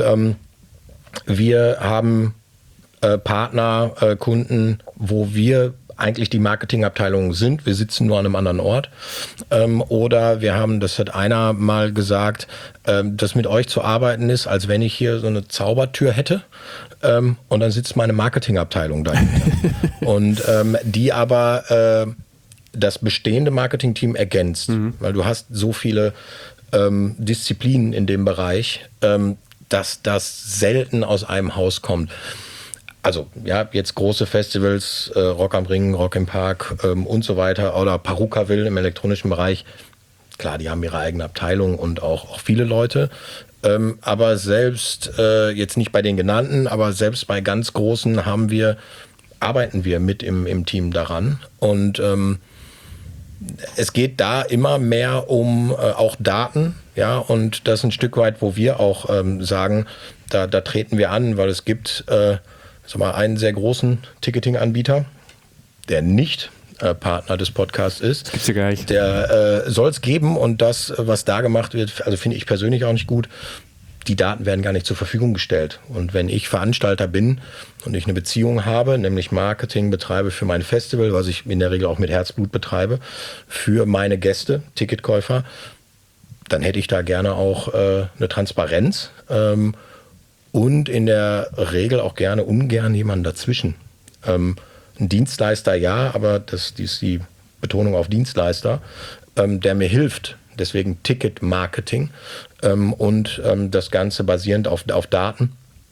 wir haben Partner, Kunden, wo wir eigentlich die Marketingabteilung sind. Wir sitzen nur an einem anderen Ort. Oder wir haben, das hat einer mal gesagt, dass mit euch zu arbeiten ist, als wenn ich hier so eine Zaubertür hätte. Und dann sitzt meine Marketingabteilung dahinter. Und die aber das bestehende Marketingteam ergänzt. Weil du hast so viele Disziplinen in dem Bereich, dass das selten aus einem Haus kommt. Also ja, jetzt große Festivals, Rock am Ring, Rock im Park und so weiter oder Perukaville im elektronischen Bereich. Klar, die haben ihre eigene Abteilung und auch viele Leute. Aber selbst, jetzt nicht bei den genannten, aber selbst bei ganz großen arbeiten wir mit im Team daran. Und es geht da immer mehr um auch Daten. Ja, und das ist ein Stück weit, wo wir auch sagen, da treten wir an, weil es gibt einen sehr großen Ticketing-Anbieter, der nicht Partner des Podcasts ist. Gibt's ja gar nicht. Der soll es geben und das, was da gemacht wird, also finde ich persönlich auch nicht gut. Die Daten werden gar nicht zur Verfügung gestellt. Und wenn ich Veranstalter bin und ich eine Beziehung habe, nämlich Marketing betreibe für mein Festival, was ich in der Regel auch mit Herzblut betreibe, für meine Gäste, Ticketkäufer, dann hätte ich da gerne auch eine Transparenz. Und in der Regel auch ungern jemanden dazwischen. Ein Dienstleister ja, aber das ist die Betonung auf Dienstleister, der mir hilft. Deswegen Ticket-Marketing und das Ganze basierend auf Daten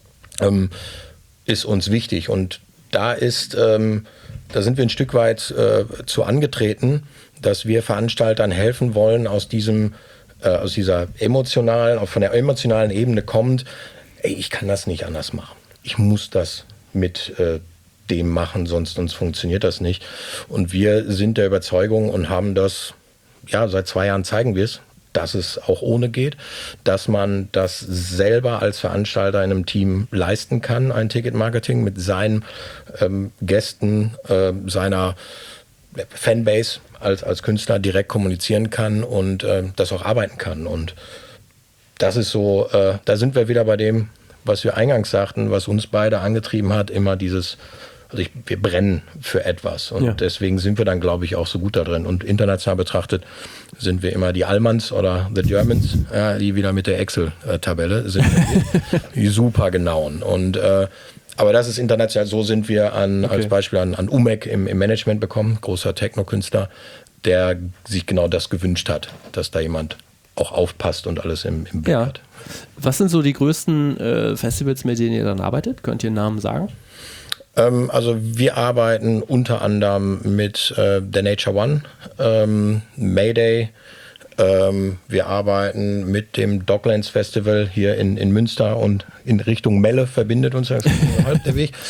ist uns wichtig. Und da sind wir ein Stück weit zu angetreten, dass wir Veranstaltern helfen wollen, aus dieser emotionalen, von der emotionalen Ebene kommt, ich kann das nicht anders machen. Ich muss das mit dem machen, sonst funktioniert das nicht. Und wir sind der Überzeugung und haben das, ja, seit 2 Jahren zeigen wir es, dass es auch ohne geht, dass man das selber als Veranstalter in einem Team leisten kann, ein Ticketmarketing mit seinen Gästen, seiner Fanbase als Künstler direkt kommunizieren kann und das auch arbeiten kann. Und das ist so, da sind wir wieder bei dem, was wir eingangs sagten, was uns beide angetrieben hat, immer dieses, wir brennen für etwas. Und deswegen sind wir dann, glaube ich, auch so gut da drin. Und international betrachtet sind wir immer die Allmans oder the Germans, die wieder mit der Excel-Tabelle sind die super genauen. Und aber das ist international, so sind wir als Beispiel an Umek im Management bekommen, großer Techno-Künstler, der sich genau das gewünscht hat, dass da jemand auch aufpasst und alles im Blick hat. Was sind so die größten Festivals, mit denen ihr dann arbeitet? Könnt ihr einen Namen sagen? Also wir arbeiten unter anderem mit der Nature One, Mayday. Wir arbeiten mit dem Docklands Festival hier in Münster und in Richtung Melle verbindet uns halb der Weg.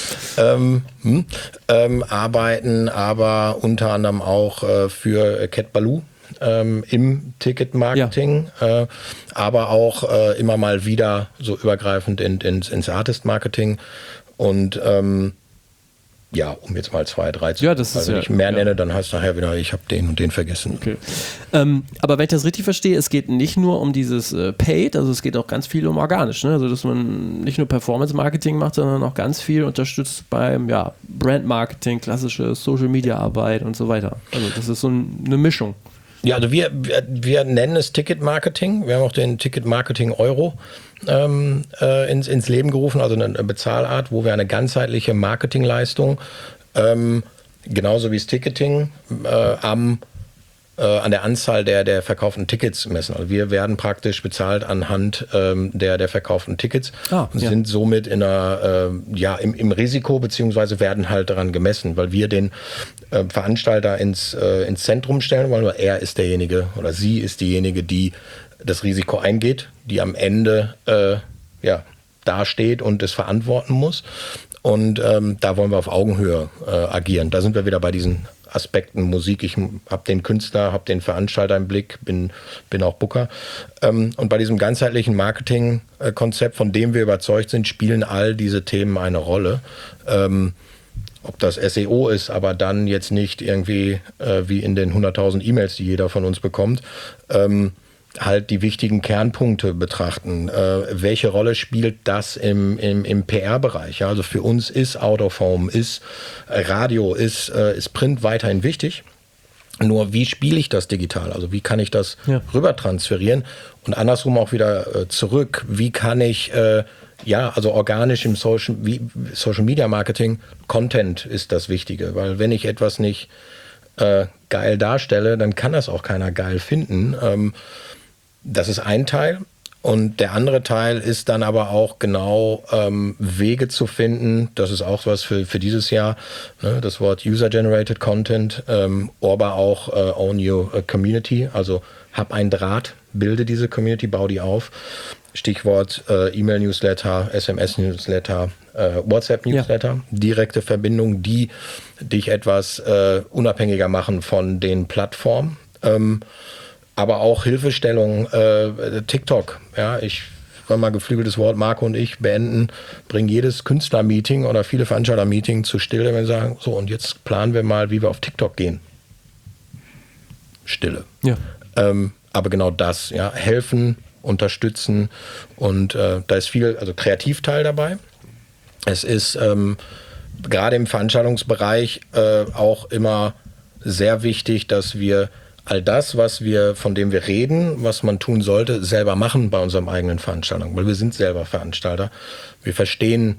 Arbeiten aber unter anderem auch für Cat Baloo. Im Ticketmarketing, aber auch immer mal wieder so übergreifend ins Artist-Marketing und um jetzt mal 2, 3 zu wenn ich mehr nenne, dann heißt es nachher wieder, ich habe den und den vergessen. Okay. Aber wenn ich das richtig verstehe, es geht nicht nur um dieses Paid, also es geht auch ganz viel um organisch, ne? Also dass man nicht nur Performance-Marketing macht, sondern auch ganz viel unterstützt beim Brand-Marketing, klassische Social-Media-Arbeit und so weiter. Also das ist so eine Mischung. Ja, also wir nennen es Ticket-Marketing. Wir haben auch den Ticket-Marketing-Euro ins Leben gerufen, also eine Bezahlart, wo wir eine ganzheitliche Marketingleistung, genauso wie das Ticketing, am an der Anzahl der verkauften Tickets messen. Also wir werden praktisch bezahlt anhand der verkauften Tickets und sind somit in im Risiko, beziehungsweise werden halt daran gemessen, weil wir den Veranstalter ins Zentrum stellen wollen, weil er ist derjenige oder sie ist diejenige, die das Risiko eingeht, die am Ende dasteht und es verantworten muss. Und da wollen wir auf Augenhöhe agieren. Da sind wir wieder bei diesen Aspekten Musik. Ich habe den Künstler, habe den Veranstalter im Blick, bin auch Booker. Und bei diesem ganzheitlichen Marketingkonzept, von dem wir überzeugt sind, spielen all diese Themen eine Rolle. Ob das SEO ist, aber dann jetzt nicht irgendwie wie in den 100.000 E-Mails, die jeder von uns bekommt, halt die wichtigen Kernpunkte betrachten. Welche Rolle spielt das im PR-Bereich? Ja, also für uns ist Out of Home, ist Radio, ist Print weiterhin wichtig. Nur wie spiele ich das digital? Also wie kann ich das rüber transferieren? Und andersrum auch wieder zurück. Wie kann ich organisch im Social Media Marketing, Content ist das Wichtige. Weil wenn ich etwas nicht geil darstelle, dann kann das auch keiner geil finden. Das ist ein Teil. Und der andere Teil ist dann aber auch genau Wege zu finden, das ist auch was für dieses Jahr, ne, das Wort User-Generated Content, aber auch Own Your Community, also hab einen Draht, bilde diese Community, bau die auf. Stichwort E-Mail-Newsletter, SMS-Newsletter, WhatsApp-Newsletter, direkte Verbindungen, die dich etwas unabhängiger machen von den Plattformen. Aber auch Hilfestellung, TikTok. Ja, ich war mal geflügeltes Wort, Marco und ich bringen jedes Künstler-Meeting oder viele Veranstalter-Meeting zu Stille, wenn wir sagen, so und jetzt planen wir mal, wie wir auf TikTok gehen. Stille. Ja. Aber genau das, ja, helfen, unterstützen und da ist viel, also Kreativteil dabei. Es ist gerade im Veranstaltungsbereich auch immer sehr wichtig, dass wir all das, von dem wir reden, was man tun sollte, selber machen bei unserem eigenen Veranstaltung. Weil wir sind selber Veranstalter. Wir verstehen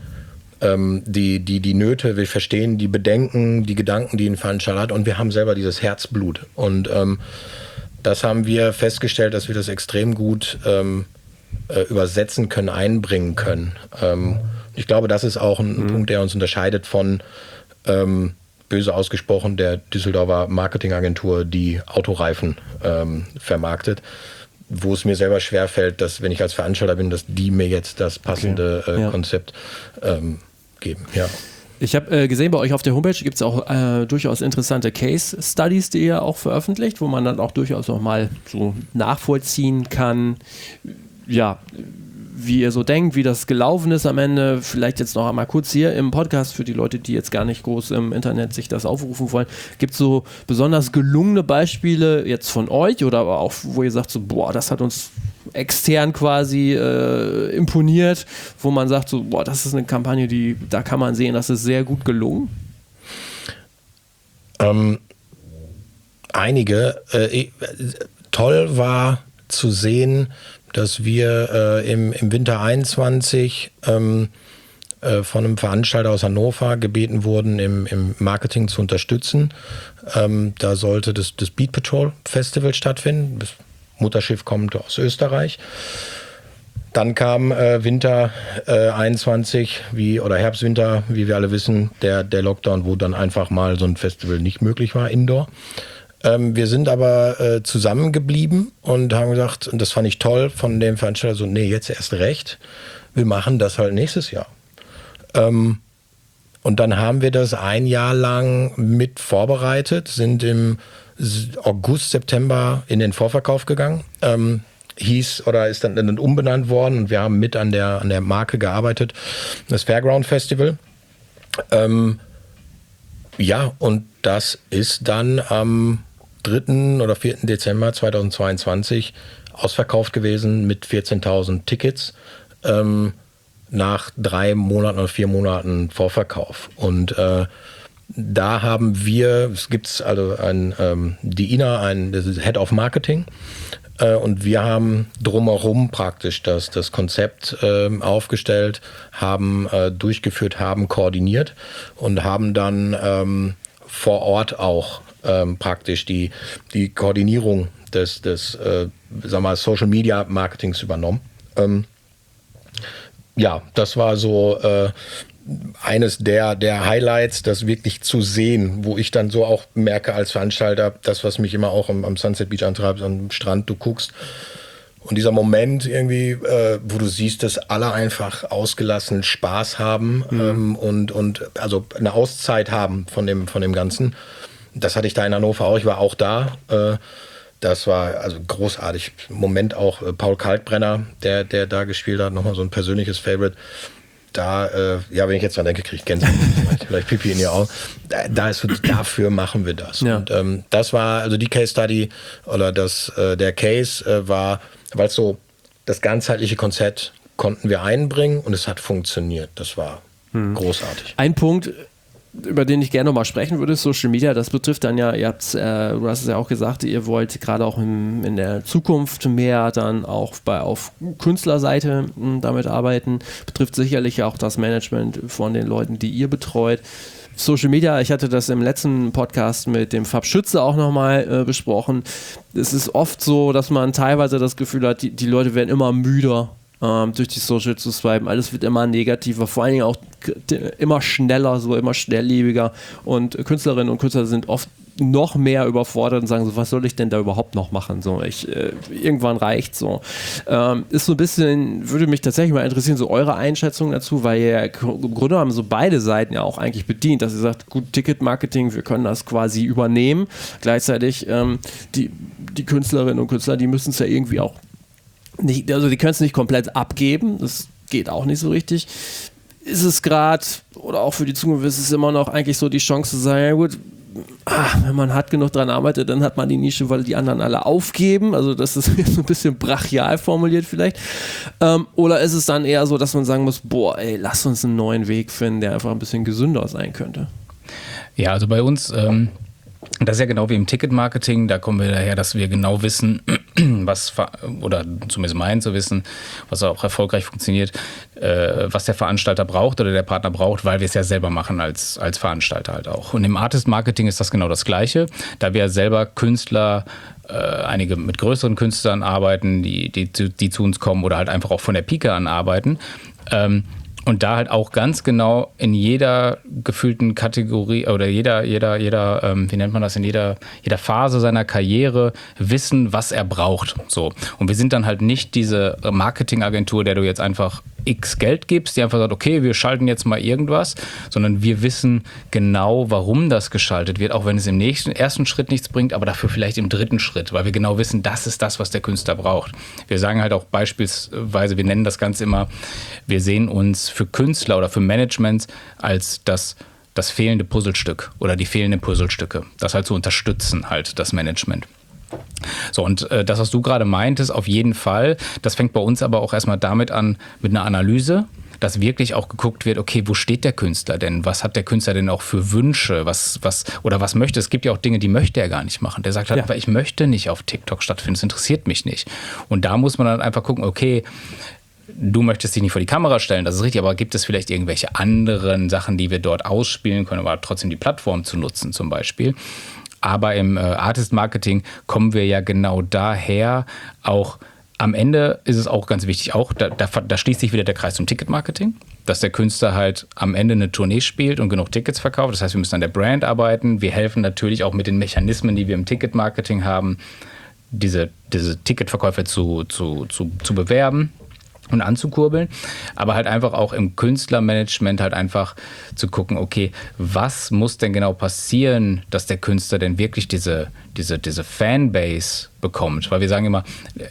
die Nöte, wir verstehen die Bedenken, die Gedanken, die ein Veranstalter hat und wir haben selber dieses Herzblut. Und das haben wir festgestellt, dass wir das extrem gut übersetzen können, einbringen können. Ich glaube, das ist auch ein Punkt, der uns unterscheidet von böse ausgesprochen, der Düsseldorfer Marketingagentur, die Autoreifen vermarktet, wo es mir selber schwerfällt, dass, wenn ich als Veranstalter bin, dass die mir jetzt das passende Konzept geben. Ja. Ich habe gesehen, bei euch auf der Homepage gibt es auch durchaus interessante Case-Studies, die ihr auch veröffentlicht, wo man dann auch durchaus auch mal so nachvollziehen kann, ja, wie ihr so denkt, wie das gelaufen ist am Ende. Vielleicht jetzt noch einmal kurz hier im Podcast für die Leute, die jetzt gar nicht groß im Internet sich das aufrufen wollen. Gibt es so besonders gelungene Beispiele jetzt von euch oder aber auch, wo ihr sagt, so, boah, das hat uns extern quasi imponiert, wo man sagt, so, boah, das ist eine Kampagne, da kann man sehen, das ist sehr gut gelungen? Einige. Toll war zu sehen, dass wir im Winter 21 von einem Veranstalter aus Hannover gebeten wurden, im Marketing zu unterstützen. Da sollte das Beat Patrol Festival stattfinden. Das Mutterschiff kommt aus Österreich. Dann kam Winter 21 oder Herbst-Winter, wie wir alle wissen, der Lockdown, wo dann einfach mal so ein Festival nicht möglich war, Indoor. Wir sind aber zusammengeblieben und haben gesagt, und das fand ich toll von dem Veranstalter, so, nee, jetzt erst recht, wir machen das halt nächstes Jahr. Und dann haben wir das ein Jahr lang mit vorbereitet, sind im August, September in den Vorverkauf gegangen, ist dann umbenannt worden und wir haben mit an der Marke gearbeitet, das Fairground Festival. Ja, und das ist dann am 3. oder 4. Dezember 2022 ausverkauft gewesen mit 14.000 Tickets nach 3 Monaten oder 4 Monaten Vorverkauf. Und da haben wir, es gibt also die Ina, das ist Head of Marketing, und wir haben drumherum praktisch das Konzept aufgestellt, haben durchgeführt, haben koordiniert und haben dann vor Ort auch praktisch die Koordinierung des Social Media Marketings übernommen. Ja, das war so eines der Highlights, das wirklich zu sehen, wo ich dann so auch merke als Veranstalter, das, was mich immer auch am Sunset Beach antreibt, am Strand, du guckst und dieser Moment irgendwie, wo du siehst, dass alle einfach ausgelassen Spaß haben und also eine Auszeit haben von dem Ganzen. Das hatte ich da in Hannover auch, ich war auch da. Das war also großartig. Im Moment auch Paul Kalkbrenner, der da gespielt hat, nochmal so ein persönliches Favorite. Da, wenn ich jetzt dran denke, kriege ich Gänsehaut, vielleicht Pipi in die Augen. Da ist so, dafür machen wir das. Ja. Und das war, also die Case Study oder der Case war, weil es so das ganzheitliche Konzept konnten wir einbringen und es hat funktioniert. Das war großartig. Ein Punkt, über den ich gerne noch mal sprechen würde, Social Media, das betrifft dann ja, du hast es ja auch gesagt, ihr wollt gerade auch in der Zukunft mehr dann auch auf Künstlerseite damit arbeiten, betrifft sicherlich auch das Management von den Leuten, die ihr betreut. Social Media, ich hatte das im letzten Podcast mit dem Fab Schütze auch nochmal besprochen. Es ist oft so, dass man teilweise das Gefühl hat, die Leute werden immer müder, durch die Social zu swipen. Alles wird immer negativer, vor allen Dingen auch immer schneller, so immer schnelllebiger. Und Künstlerinnen und Künstler sind oft noch mehr überfordert und sagen so, was soll ich denn da überhaupt noch machen? So, irgendwann reicht so. Ist so ein bisschen, würde mich tatsächlich mal interessieren, so eure Einschätzung dazu, weil ihr ja im Grunde haben so beide Seiten ja auch eigentlich bedient, dass ihr sagt, gut, Ticketmarketing, wir können das quasi übernehmen. Gleichzeitig die Künstlerinnen und Künstler, die müssen es ja irgendwie auch nicht, also die können es nicht komplett abgeben, das geht auch nicht so richtig. Ist es gerade, oder auch für die Zukunft, ist es immer noch eigentlich so die Chance zu sagen, ja gut, wenn man hart genug dran arbeitet, dann hat man die Nische, weil die anderen alle aufgeben. Also das ist jetzt so ein bisschen brachial formuliert vielleicht. Oder ist es dann eher so, dass man sagen muss, boah, ey, lass uns einen neuen Weg finden, der einfach ein bisschen gesünder sein könnte? Ja, also bei uns, das ist ja genau wie im Ticketmarketing, da kommen wir daher, dass wir genau wissen, oder zumindest meinen zu wissen, was auch erfolgreich funktioniert, was der Veranstalter braucht oder der Partner braucht, weil wir es ja selber machen als Veranstalter halt auch. Und im Artist-Marketing ist das genau das Gleiche, da wir selber Künstler, einige mit größeren Künstlern arbeiten, die zu uns kommen oder halt einfach auch von der Pike an arbeiten, und da halt auch ganz genau in jeder gefühlten Kategorie oder jeder, wie nennt man das, in jeder Phase seiner Karriere wissen, was er braucht. So. Und wir sind dann halt nicht diese Marketingagentur, der du jetzt einfach X Geld gibst, die einfach sagt, okay, wir schalten jetzt mal irgendwas, sondern wir wissen genau, warum das geschaltet wird, auch wenn es im ersten Schritt nichts bringt, aber dafür vielleicht im dritten Schritt, weil wir genau wissen, das ist das, was der Künstler braucht. Wir sagen halt auch beispielsweise, wir nennen das Ganze immer, wir sehen uns für Künstler oder für Management als das fehlende Puzzlestück oder die fehlenden Puzzlestücke, das halt zu unterstützen, halt das Management. So, und das, was du gerade meintest, auf jeden Fall, das fängt bei uns aber auch erstmal damit an, mit einer Analyse, dass wirklich auch geguckt wird, okay, wo steht der Künstler denn? Was hat der Künstler denn auch für Wünsche? Was möchte? Es gibt ja auch Dinge, die möchte er gar nicht machen. Der sagt halt einfach, ich möchte nicht auf TikTok stattfinden, es interessiert mich nicht. Und da muss man dann einfach gucken, okay, du möchtest dich nicht vor die Kamera stellen, das ist richtig, aber gibt es vielleicht irgendwelche anderen Sachen, die wir dort ausspielen können, aber trotzdem die Plattform zu nutzen zum Beispiel? Aber im Artist-Marketing kommen wir ja genau daher, auch am Ende ist es auch ganz wichtig, auch da schließt sich wieder der Kreis zum Ticketmarketing, dass der Künstler halt am Ende eine Tournee spielt und genug Tickets verkauft. Das heißt, wir müssen an der Brand arbeiten. Wir helfen natürlich auch mit den Mechanismen, die wir im Ticketmarketing haben, diese Ticketverkäufe zu bewerben und anzukurbeln, aber halt einfach auch im Künstlermanagement halt einfach zu gucken, okay, was muss denn genau passieren, dass der Künstler denn wirklich diese Fanbase bekommt, weil wir sagen immer,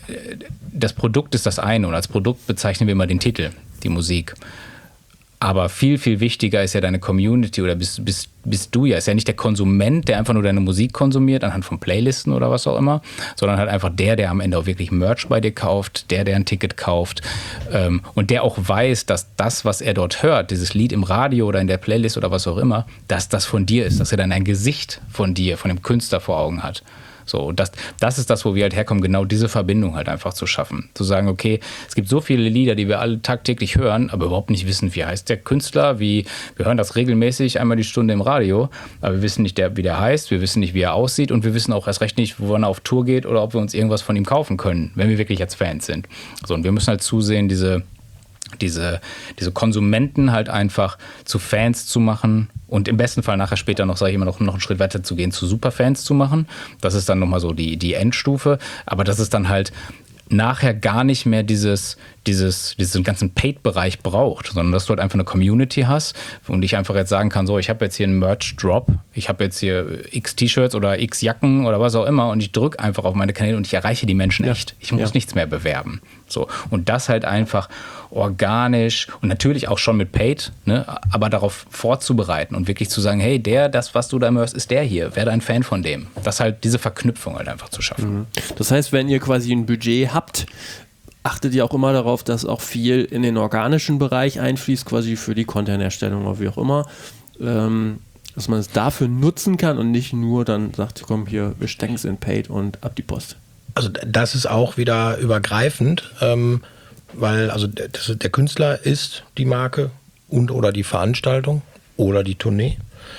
das Produkt ist das eine und als Produkt bezeichnen wir immer den Titel, die Musik. Aber viel, viel wichtiger ist ja deine Community oder bist du ja. Ist ja nicht der Konsument, der einfach nur deine Musik konsumiert, anhand von Playlisten oder was auch immer, sondern halt einfach der am Ende auch wirklich Merch bei dir kauft, der ein Ticket kauft und der auch weiß, dass das, was er dort hört, dieses Lied im Radio oder in der Playlist oder was auch immer, dass das von dir ist, dass er dann ein Gesicht von dir, von dem Künstler vor Augen hat. So, und das ist das, wo wir halt herkommen, genau diese Verbindung halt einfach zu schaffen. Zu sagen, okay, es gibt so viele Lieder, die wir alle tagtäglich hören, aber überhaupt nicht wissen, wie heißt der Künstler, wir hören das regelmäßig einmal die Stunde im Radio, aber wir wissen nicht, wie der heißt, wir wissen nicht, wie er aussieht und wir wissen auch erst recht nicht, wann er auf Tour geht oder ob wir uns irgendwas von ihm kaufen können, wenn wir wirklich jetzt Fans sind. So, und wir müssen halt zusehen, diese Konsumenten halt einfach zu Fans zu machen und im besten Fall nachher später noch, sage ich immer, noch einen Schritt weiter zu gehen, zu Superfans zu machen. Das ist dann nochmal so die Endstufe. Aber das ist dann halt nachher gar nicht mehr diesen ganzen Paid-Bereich braucht, sondern dass du halt einfach eine Community hast und ich einfach jetzt sagen kann, so, ich habe jetzt hier einen Merch-Drop, ich habe jetzt hier x T-Shirts oder x Jacken oder was auch immer und ich drücke einfach auf meine Kanäle und ich erreiche die Menschen echt. Ich muss nichts mehr bewerben. So. Und das halt einfach organisch und natürlich auch schon mit Paid, ne, aber darauf vorzubereiten und wirklich zu sagen, hey, das, was du da hörst, ist der hier, werde ein Fan von dem. Das halt diese Verknüpfung halt einfach zu schaffen. Das heißt, wenn ihr quasi ein Budget habt, achtet ihr auch immer darauf, dass auch viel in den organischen Bereich einfließt, quasi für die Content-Erstellung oder wie auch immer, dass man es dafür nutzen kann und nicht nur dann sagt, komm hier, wir stecken es in Paid und ab die Post. Also das ist auch wieder übergreifend, weil also der Künstler ist die Marke und oder die Veranstaltung oder die Tournee.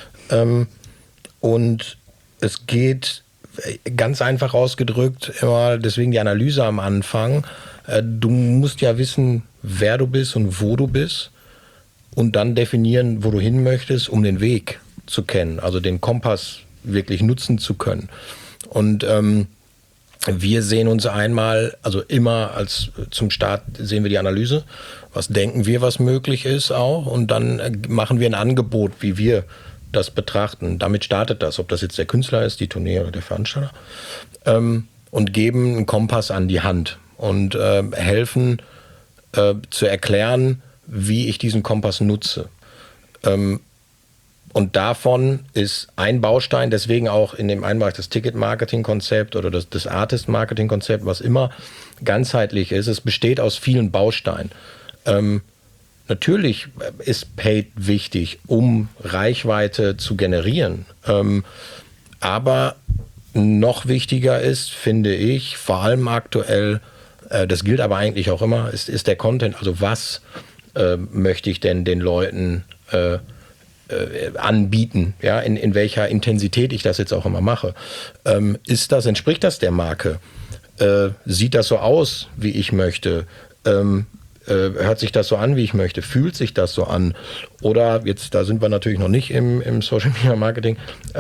Und es geht ganz einfach ausgedrückt immer, deswegen die Analyse am Anfang, du musst ja wissen, wer du bist und wo du bist und dann definieren, wo du hin möchtest, um den Weg zu kennen, also den Kompass wirklich nutzen zu können. Und wir sehen uns einmal, also immer zum Start sehen wir die Analyse, was denken wir, was möglich ist auch und dann machen wir ein Angebot, wie wir das betrachten. Damit startet das, ob das jetzt der Künstler ist, die Tournee oder der Veranstalter, und geben einen Kompass an die Hand und helfen zu erklären, wie ich diesen Kompass nutze. Und davon ist ein Baustein, deswegen auch in dem einen Bereich das Ticket-Marketing-Konzept oder das Artist-Marketing-Konzept, was immer ganzheitlich ist. Es besteht aus vielen Bausteinen. Natürlich ist Paid wichtig, um Reichweite zu generieren. Aber noch wichtiger ist, finde ich, vor allem aktuell, das gilt aber eigentlich auch immer, ist der Content. Also was möchte ich denn den Leuten anbieten, ja, in welcher Intensität ich das jetzt auch immer mache. Entspricht das der Marke? Sieht das so aus, wie ich möchte? Hört sich das so an, wie ich möchte? Fühlt sich das so an? Oder jetzt, da sind wir natürlich noch nicht im Social Media Marketing,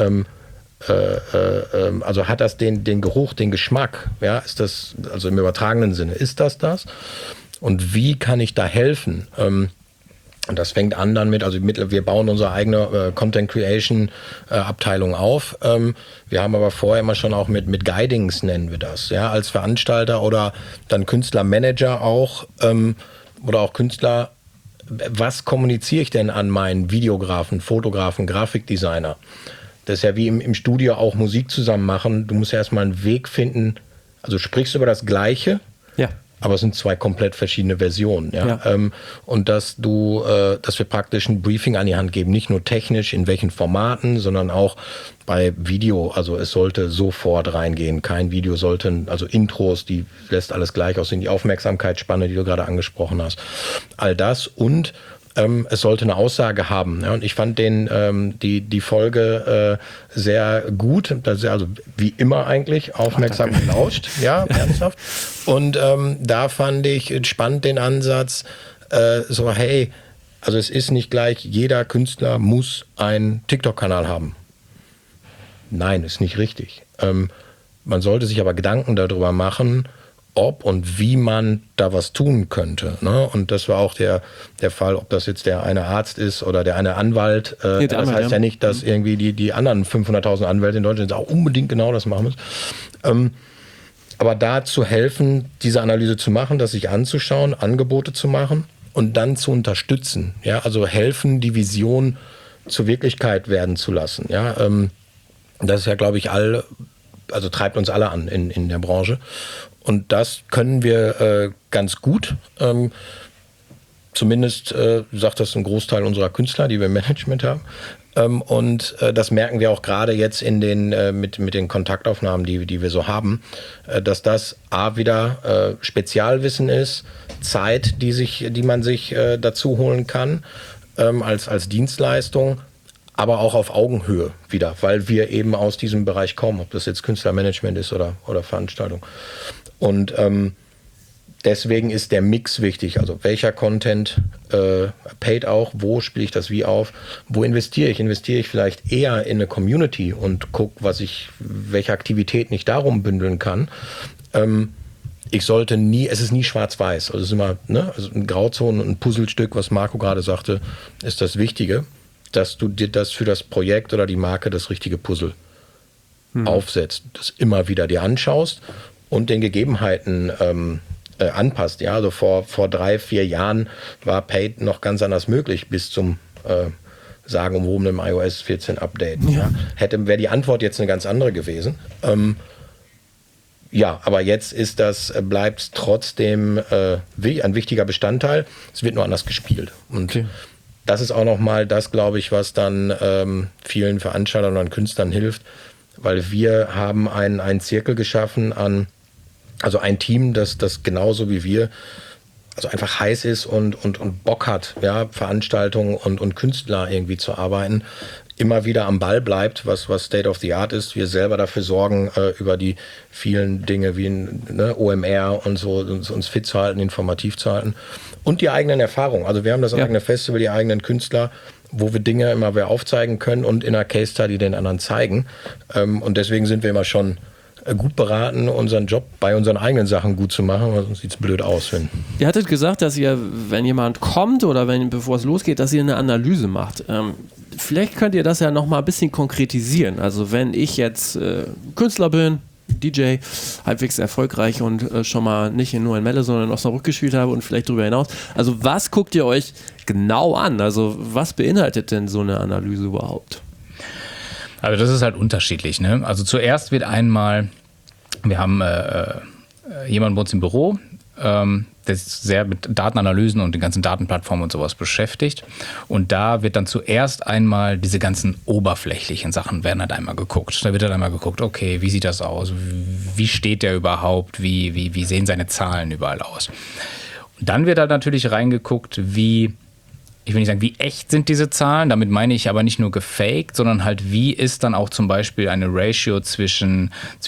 also hat das den Geruch, den Geschmack, ja, ist das, also im übertragenen Sinne, ist das? Und wie kann ich da helfen? Und das fängt an dann mit, also wir bauen unsere eigene Content Creation Abteilung auf. Wir haben aber vorher immer schon auch mit Guidings, nennen wir das, ja, als Veranstalter oder dann Künstlermanager auch, oder auch Künstler. Was kommuniziere ich denn an meinen Videografen, Fotografen, Grafikdesigner? Das ist ja wie im Studio auch Musik zusammen machen. Du musst ja erstmal einen Weg finden, also sprichst über das Gleiche, ja, aber es sind zwei komplett verschiedene Versionen. Ja? Und dass wir praktisch ein Briefing an die Hand geben, nicht nur technisch, in welchen Formaten, sondern auch bei Video. Also es sollte sofort reingehen. Kein Video sollten, also Intros, die lässt alles gleich aussehen, die Aufmerksamkeitsspanne, die du gerade angesprochen hast. All das und es sollte eine Aussage haben. Ja, und ich fand die Folge sehr gut. Das ist also wie immer eigentlich aufmerksam gelauscht. Ja, ernsthaft. Und da fand ich spannend den Ansatz, so hey, also es ist nicht gleich, jeder Künstler muss einen TikTok-Kanal haben. Nein, ist nicht richtig. Man sollte sich aber Gedanken darüber machen, ob und wie man da was tun könnte. Ne? Und das war auch der Fall, ob das jetzt der eine Arzt ist oder der eine Anwalt. Das heißt ja nicht, dass irgendwie die anderen 500.000 Anwälte in Deutschland auch unbedingt genau das machen müssen. Aber da zu helfen, diese Analyse zu machen, das sich anzuschauen, Angebote zu machen und dann zu unterstützen. Ja? Also helfen, die Vision zur Wirklichkeit werden zu lassen. Ja? Das ist ja, glaube ich, also treibt uns alle an in der Branche. Und das können wir ganz gut. Zumindest sagt das ein Großteil unserer Künstler, die wir im Management haben. Und das merken wir auch gerade jetzt in den, mit den Kontaktaufnahmen, die wir so haben, dass das wieder Spezialwissen ist, Zeit, die man sich dazu holen kann als Dienstleistung, aber auch auf Augenhöhe wieder, weil wir eben aus diesem Bereich kommen, ob das jetzt Künstlermanagement ist oder Veranstaltung. Und deswegen ist der Mix wichtig, also welcher Content paid auch, wo spiele ich das wie auf, wo investiere ich? Investiere ich vielleicht eher in eine Community und gucke, welche Aktivitäten ich darum bündeln kann. Es ist nie schwarz-weiß, also es ist immer also ein Grauzone, ein Puzzlestück, was Marco gerade sagte, ist das Wichtige, dass du dir das für das Projekt oder die Marke das richtige Puzzle aufsetzt, das immer wieder dir anschaust und den Gegebenheiten anpasst. Ja, also vor 3-4 Jahren war Paid noch ganz anders möglich bis zum sagenumwobenen iOS 14 Update. Ja. Wäre die Antwort jetzt eine ganz andere gewesen. Aber jetzt bleibt trotzdem ein wichtiger Bestandteil. Es wird nur anders gespielt. Und das ist auch nochmal das, glaube ich, was dann vielen Veranstaltern und Künstlern hilft, weil wir haben einen Zirkel geschaffen also ein Team, das genauso wie wir also einfach heiß ist und Bock hat, ja, Veranstaltungen und Künstler irgendwie zu arbeiten, immer wieder am Ball bleibt, was State of the Art ist. Wir selber dafür sorgen, über die vielen Dinge wie OMR und so uns fit zu halten, informativ zu halten. Und die eigenen Erfahrungen. Also wir haben das eigene Festival, die eigenen Künstler, wo wir Dinge immer wieder aufzeigen können und in einer Case Study den anderen zeigen. Und deswegen sind wir immer schon gut beraten, unseren Job bei unseren eigenen Sachen gut zu machen, weil sonst sieht es blöd aus. Ihr hattet gesagt, dass ihr, wenn jemand kommt oder bevor es losgeht, dass ihr eine Analyse macht. Vielleicht könnt ihr das ja noch mal ein bisschen konkretisieren. Also wenn ich jetzt Künstler bin, DJ, halbwegs erfolgreich und schon mal nicht nur in Melle, sondern in Osnabrück gespielt habe und vielleicht darüber hinaus. Also was guckt ihr euch genau an? Also was beinhaltet denn so eine Analyse überhaupt? Also das ist halt unterschiedlich, ne? Also zuerst wird wir haben jemanden bei uns im Büro, der ist sehr mit Datenanalysen und den ganzen Datenplattformen und sowas beschäftigt. Und da wird dann zuerst einmal diese ganzen oberflächlichen Sachen werden halt einmal geguckt. Da wird halt einmal geguckt, okay, wie sieht das aus? Wie steht der überhaupt? Wie sehen seine Zahlen überall aus? Und dann wird halt natürlich reingeguckt, ich will nicht sagen, wie echt sind diese Zahlen, damit meine ich aber nicht nur gefaked, sondern halt, wie ist dann auch zum Beispiel eine Ratio zwischen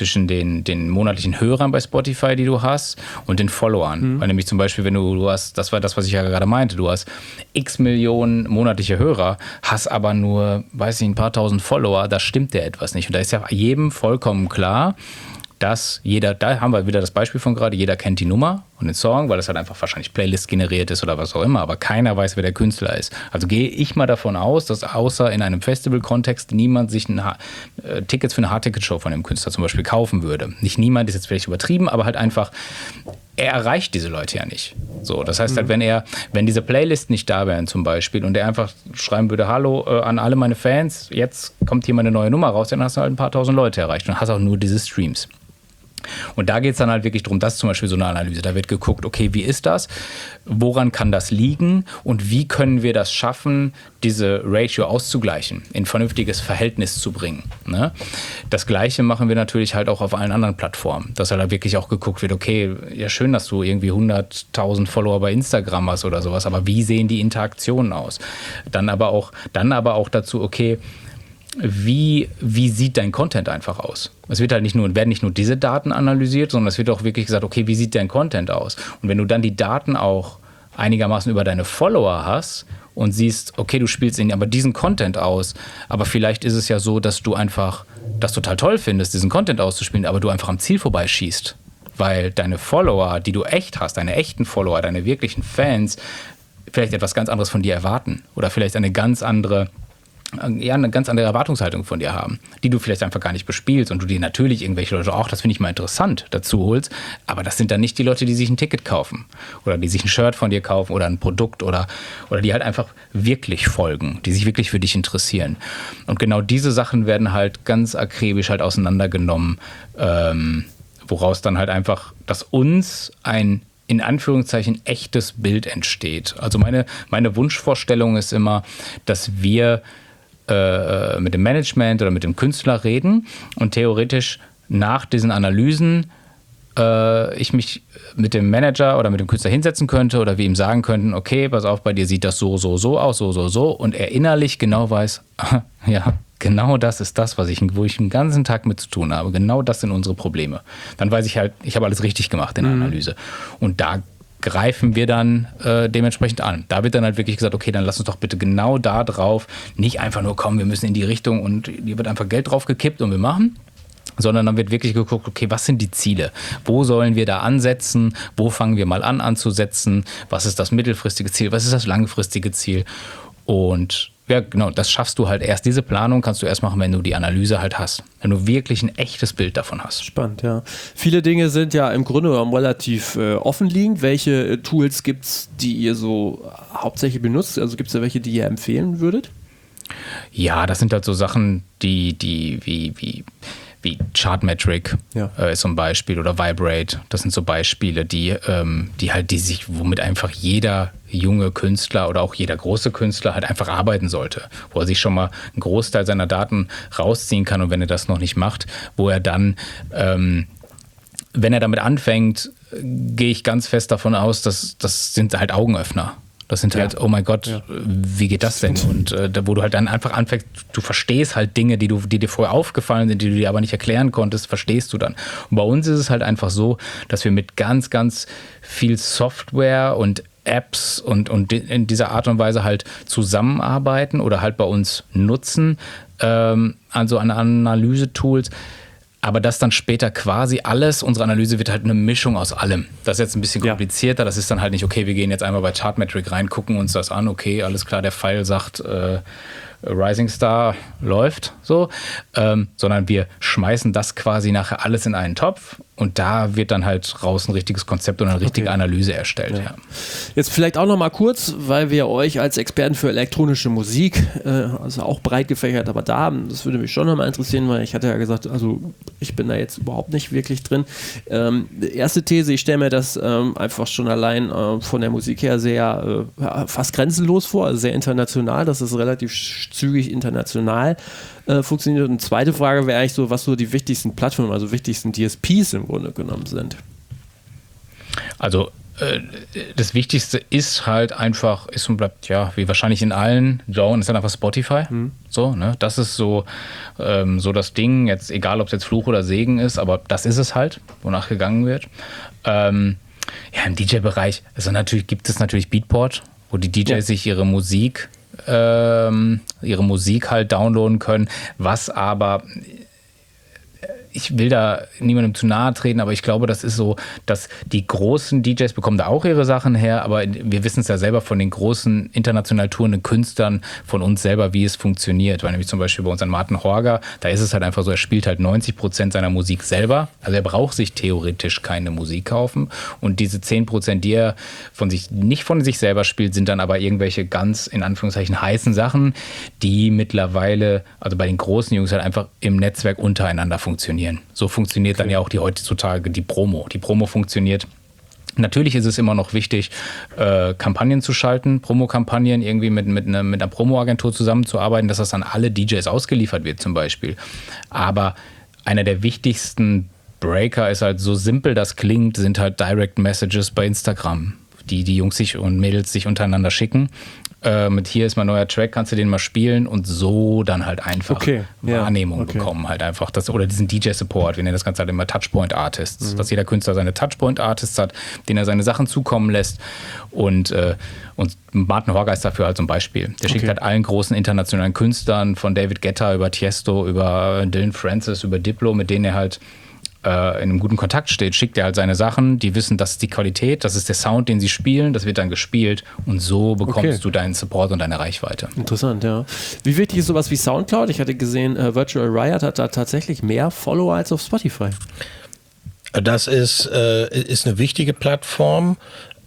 den monatlichen Hörern bei Spotify, die du hast, und den Followern. Weil nämlich zum Beispiel, wenn du hast, das war das, was ich ja gerade meinte, du hast x Millionen monatliche Hörer, hast aber nur, weiß ich, ein paar tausend Follower, da stimmt ja etwas nicht. Und da ist ja jedem vollkommen klar, dass da haben wir wieder das Beispiel von gerade, jeder kennt die Nummer und den Song, weil das halt einfach wahrscheinlich Playlist generiert ist oder was auch immer, aber keiner weiß, wer der Künstler ist. Also gehe ich mal davon aus, dass außer in einem Festival-Kontext niemand sich Tickets für eine Hardticket-Show von dem Künstler zum Beispiel kaufen würde. Nicht niemand, ist jetzt vielleicht übertrieben, aber halt einfach, er erreicht diese Leute ja nicht. So, das heißt halt, wenn diese Playlist nicht da wären zum Beispiel und er einfach schreiben würde, hallo an alle meine Fans, jetzt kommt hier mal eine neue Nummer raus, dann hast du halt ein paar tausend Leute erreicht und hast auch nur diese Streams. Und da geht es dann halt wirklich darum, das ist zum Beispiel so eine Analyse. Da wird geguckt, okay, wie ist das? Woran kann das liegen? Und wie können wir das schaffen, diese Ratio auszugleichen, in ein vernünftiges Verhältnis zu bringen? Ne? Das Gleiche machen wir natürlich halt auch auf allen anderen Plattformen. Dass halt wirklich auch geguckt wird, okay, ja schön, dass du irgendwie 100.000 Follower bei Instagram hast oder sowas, aber wie sehen die Interaktionen aus? Dann aber auch dazu, okay, wie sieht dein Content einfach aus? Es wird halt werden nicht nur diese Daten analysiert, sondern es wird auch wirklich gesagt, okay, wie sieht dein Content aus? Und wenn du dann die Daten auch einigermaßen über deine Follower hast und siehst, okay, du spielst aber diesen Content aus, aber vielleicht ist es ja so, dass du einfach das total toll findest, diesen Content auszuspielen, aber du einfach am Ziel vorbeischießt, weil deine Follower, die du echt hast, deine echten Follower, deine wirklichen Fans, vielleicht etwas ganz anderes von dir erwarten oder vielleicht eine ganz andere Erwartungshaltung von dir haben, die du vielleicht einfach gar nicht bespielst und du dir natürlich irgendwelche Leute auch, das finde ich mal interessant, dazu holst, aber das sind dann nicht die Leute, die sich ein Ticket kaufen oder die sich ein Shirt von dir kaufen oder ein Produkt oder die halt einfach wirklich folgen, die sich wirklich für dich interessieren. Und genau diese Sachen werden halt ganz akribisch halt auseinandergenommen, woraus dann halt einfach, dass uns ein in Anführungszeichen echtes Bild entsteht. Also meine Wunschvorstellung ist immer, dass wir mit dem Management oder mit dem Künstler reden und theoretisch nach diesen Analysen ich mich mit dem Manager oder mit dem Künstler hinsetzen könnte oder wir ihm sagen könnten, okay, pass auf, bei dir sieht das so aus, so und er innerlich genau weiß, ja, genau das ist das, wo ich den ganzen Tag mit zu tun habe. Genau das sind unsere Probleme. Dann weiß ich halt, ich habe alles richtig gemacht in der Analyse. Und da greifen wir dann dementsprechend an. Da wird dann halt wirklich gesagt, okay, dann lass uns doch bitte genau da drauf, nicht einfach nur kommen, wir müssen in die Richtung und hier wird einfach Geld drauf gekippt und wir machen, sondern dann wird wirklich geguckt, okay, was sind die Ziele? Wo sollen wir da ansetzen? Wo fangen wir mal an anzusetzen? Was ist das mittelfristige Ziel? Was ist das langfristige Ziel? Und ja, genau, das schaffst du halt erst. Diese Planung kannst du erst machen, wenn du die Analyse halt hast. Wenn du wirklich ein echtes Bild davon hast. Spannend, ja. Viele Dinge sind ja im Grunde genommen relativ offenliegend. Welche Tools gibt es, die ihr so hauptsächlich benutzt? Also gibt es da welche, die ihr empfehlen würdet? Ja, das sind halt so Sachen, wie Chartmetric ist so ein Beispiel oder Vibrate. Das sind so Beispiele, womit einfach jeder junge Künstler oder auch jeder große Künstler halt einfach arbeiten sollte, wo er sich schon mal einen Großteil seiner Daten rausziehen kann und wenn er das noch nicht macht, wo er dann, wenn er damit anfängt, gehe ich ganz fest davon aus, dass das sind halt Augenöffner. Das sind halt, oh mein Gott, wie geht das denn? Und wo du halt dann einfach anfängst, du verstehst halt Dinge, die dir vorher aufgefallen sind, die du dir aber nicht erklären konntest, verstehst du dann. Und bei uns ist es halt einfach so, dass wir mit ganz, ganz viel Software und Apps und in dieser Art und Weise halt zusammenarbeiten oder halt bei uns nutzen, an Analyse-Tools. Aber das dann später quasi alles, unsere Analyse wird halt eine Mischung aus allem. Das ist jetzt ein bisschen komplizierter. Das ist dann halt nicht, okay, wir gehen jetzt einmal bei Chartmetric rein, gucken uns das an, okay, alles klar, der Pfeil sagt, Rising Star läuft, so, sondern wir schmeißen das quasi nachher alles in einen Topf und da wird dann halt raus ein richtiges Konzept und eine richtige Analyse erstellt. Ja. Jetzt vielleicht auch noch mal kurz, weil wir euch als Experten für elektronische Musik, also auch breit gefächert, aber da, das würde mich schon noch mal interessieren, weil ich hatte ja gesagt, also ich bin da jetzt überhaupt nicht wirklich drin. Erste These, ich stelle mir das einfach schon allein von der Musik her sehr fast grenzenlos vor, also sehr international, das ist relativ zügig international funktioniert. Und zweite Frage wäre eigentlich so, was so die wichtigsten Plattformen, also wichtigsten DSPs im Grunde genommen sind. Also das Wichtigste ist halt einfach, ist und bleibt, ja, wie wahrscheinlich in allen Genres, ist halt einfach Spotify. So, ne? Das ist so das Ding, jetzt egal ob es jetzt Fluch oder Segen ist, aber das ist es halt, wonach gegangen wird. Im DJ-Bereich, gibt es natürlich Beatport, wo die DJs sich ihre Musik halt downloaden können, was aber, ich will da niemandem zu nahe treten, aber ich glaube, das ist so, dass die großen DJs bekommen da auch ihre Sachen her, aber wir wissen es ja selber von den großen international tourenden Künstlern, von uns selber, wie es funktioniert. Weil nämlich zum Beispiel bei uns an Martin Horger, da ist es halt einfach so, er spielt halt 90% seiner Musik selber, also er braucht sich theoretisch keine Musik kaufen und diese 10%, die er nicht von sich selber spielt, sind dann aber irgendwelche ganz, in Anführungszeichen, heißen Sachen, die mittlerweile, also bei den großen Jungs halt einfach im Netzwerk untereinander funktionieren. So funktioniert dann ja auch heutzutage die Promo. Die Promo funktioniert. Natürlich ist es immer noch wichtig, Kampagnen zu schalten, Promokampagnen, irgendwie mit einer Promoagentur zusammenzuarbeiten, dass das an alle DJs ausgeliefert wird zum Beispiel. Aber einer der wichtigsten Breaker ist halt, so simpel das klingt, sind halt Direct Messages bei Instagram, die Jungs sich und Mädels sich untereinander schicken. Mit hier ist mein neuer Track, kannst du den mal spielen und so dann halt einfach Wahrnehmung bekommen halt einfach. Oder diesen DJ-Support, wir nennen das Ganze halt immer Touchpoint-Artists, dass jeder Künstler seine Touchpoint-Artists hat, denen er seine Sachen zukommen lässt und Martin Horger ist dafür halt so ein Beispiel. Der schickt halt allen großen internationalen Künstlern, von David Guetta über Tiesto, über Dylan Francis, über Diplo, mit denen er halt in einem guten Kontakt steht, schickt er halt seine Sachen, die wissen, das ist die Qualität, das ist der Sound, den sie spielen, das wird dann gespielt und so bekommst du deinen Support und deine Reichweite. Interessant, ja. Wie wichtig ist sowas wie Soundcloud? Ich hatte gesehen, Virtual Riot hat da tatsächlich mehr Follower als auf Spotify. Das ist eine wichtige Plattform,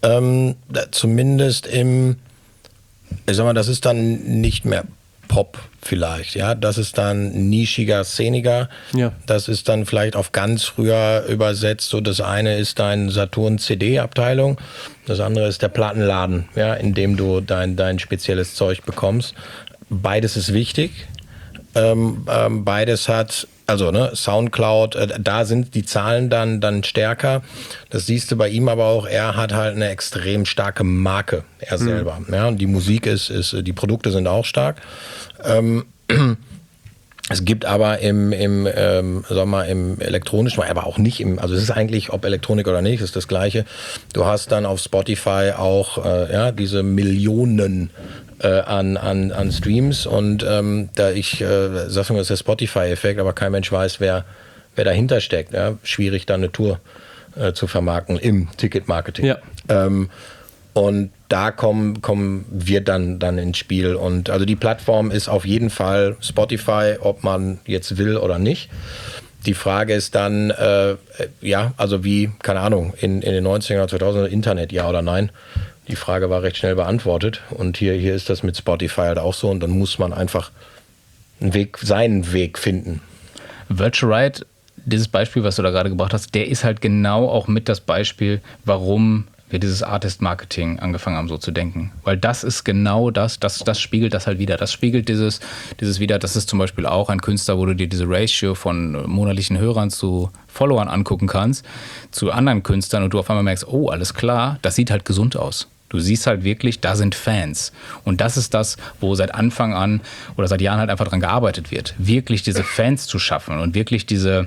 zumindest das ist dann nicht mehr Pop vielleicht, ja, das ist dann nischiger, szeniger, das ist dann vielleicht auf ganz früher übersetzt, so das eine ist dein Saturn-CD-Abteilung, das andere ist der Plattenladen, ja, in dem du dein spezielles Zeug bekommst. beides ist wichtig. Beides hat, also Soundcloud, da sind die Zahlen dann stärker. Das siehst du bei ihm aber auch, er hat halt eine extrem starke Marke, er selber. Ja, und die Musik die Produkte sind auch stark. Es gibt aber im elektronischen, aber auch nicht also es ist eigentlich, ob Elektronik oder nicht, ist das Gleiche. Du hast dann auf Spotify auch diese Millionen an Streams und ich sag mal, das ist der Spotify-Effekt, aber kein Mensch weiß, wer dahinter steckt. Ja? Schwierig, dann eine Tour zu vermarkten im Ticketmarketing. Ja. Und da kommen wir dann ins Spiel. Und also die Plattform ist auf jeden Fall Spotify, ob man jetzt will oder nicht. Die Frage ist dann, also wie, keine Ahnung, in den 90er oder 2000er Internet, ja oder nein? Die Frage war recht schnell beantwortet. Und hier ist das mit Spotify halt auch so. Und dann muss man einfach seinen Weg finden. Virtual Ride, dieses Beispiel, was du da gerade gebracht hast, der ist halt genau auch mit das Beispiel, warum wir dieses Artist-Marketing angefangen haben, so zu denken. Weil das ist genau das spiegelt das halt wieder. Das spiegelt dieses wieder, das ist zum Beispiel auch ein Künstler, wo du dir diese Ratio von monatlichen Hörern zu Followern angucken kannst, zu anderen Künstlern und du auf einmal merkst, oh, alles klar, das sieht halt gesund aus. Du siehst halt wirklich, da sind Fans. Und das ist das, wo seit Anfang an oder seit Jahren halt einfach dran gearbeitet wird. Wirklich diese Fans zu schaffen und wirklich diese